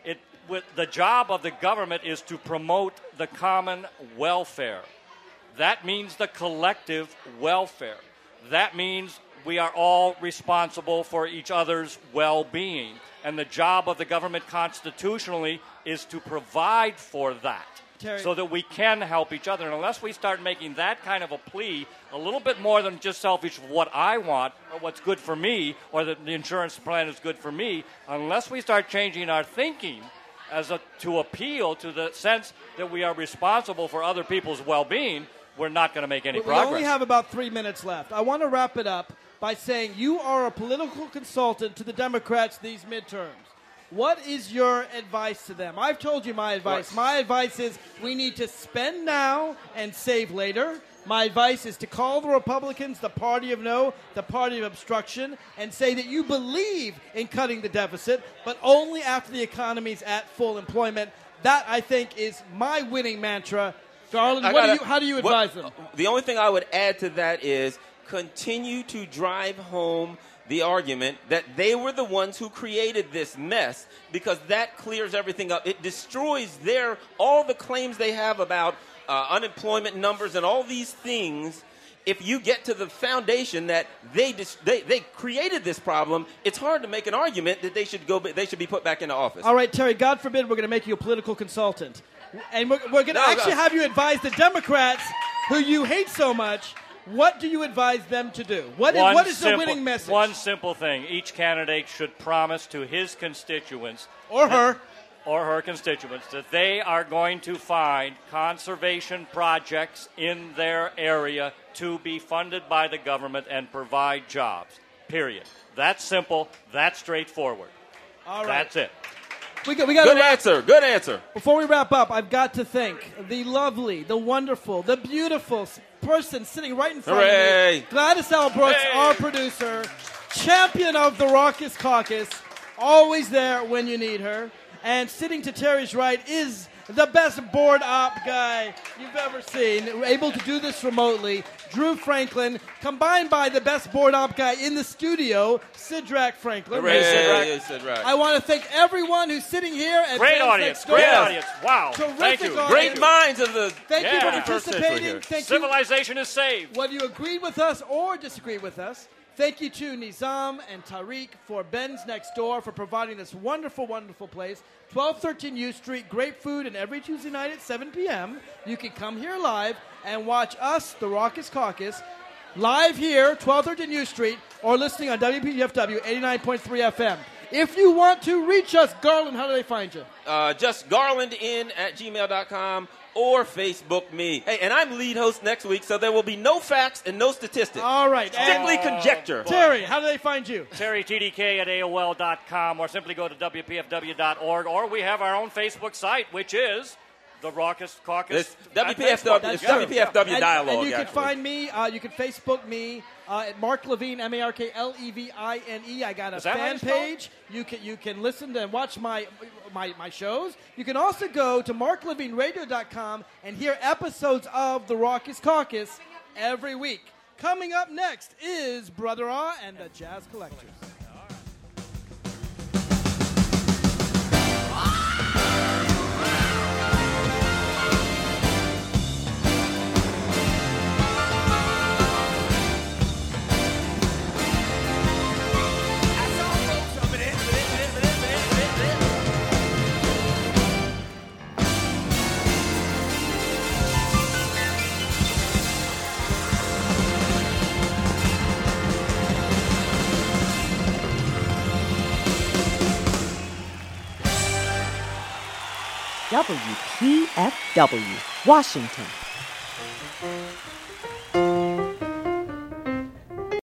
the job of the government is to promote the common welfare. That means the collective welfare. That means we are all responsible for each other's well-being. And the job of the government constitutionally is to provide for that. Terry. So that we can help each other. And unless we start making that kind of a plea a little bit more than just selfish of what I want or what's good for me or that the insurance plan is good for me, unless we start changing our thinking to appeal to the sense that we are responsible for other people's well-being, we're not going to make any progress. We only have about 3 minutes left. I want to wrap it up by saying you are a political consultant to the Democrats these midterms. What is your advice to them? I've told you my advice. My advice is we need to spend now and save later. My advice is to call the Republicans the party of no, the party of obstruction, and say that you believe in cutting the deficit, but only after the economy's at full employment. That, I think, is my winning mantra. Garland, how do you advise them? The only thing I would add to that is continue to drive home the argument that they were the ones who created this mess, because that clears everything up. It destroys all the claims they have about unemployment numbers and all these things. If you get to the foundation that they created this problem, it's hard to make an argument that they should be put back into office. All right, Terry, God forbid we're going to make you a political consultant. And we're going to have you advise the Democrats, who you hate so much. What do you advise them to do? What is the winning message? One simple thing. Each candidate should promise to his constituents or her constituents that they are going to find conservation projects in their area to be funded by the government and provide jobs. Period. That's simple. That's straightforward. All right. That's it. We got Good answer. Before we wrap up, I've got to thank the lovely, the wonderful, the beautiful person sitting right in front of me, Gladys L. Brooks, our producer, champion of the Raucous Caucus, always there when you need her. And sitting to Terry's right is the best board op guy you've ever seen, able to do this remotely, Drew Franklin, combined by the best board op guy in the studio, Sidrak Franklin. Hooray, Sidrak. I want to thank everyone who's sitting here at Great audience. Great audience. Wow. Terrific Thank you. audience. Great minds of the Thank you for participating. Thank you. Civilization is saved. Whether you agreed with us or disagreed with us, thank you to Nizam and Tariq for Ben's Next Door for providing this wonderful, wonderful place. 1213 U Street, great food, and every Tuesday night at 7 p.m. you can come here live and watch us, the Raucous Caucus, live here, 1213 U Street, or listening on WPFW 89.3 FM. If you want to reach us, Garland, how do they find you? Just garlandin@gmail.com or Facebook me. Hey, and I'm lead host next week, so there will be no facts and no statistics. All right. Strictly conjecture. Terry, how do they find you? TerryTDK@AOL.com, or simply go to WPFW.org, or we have our own Facebook site, which is the Raucous Caucus. It's WPFW Dialogue. And you can find me, you can Facebook me at Mark Levine, MarkLevine. I got a fan page. You can listen and watch my shows. You can also go to marklevineradio.com and hear episodes of the Raucous Caucus every week. Coming up next is Brother Ah and the Jazz Collectors. WPFW, Washington.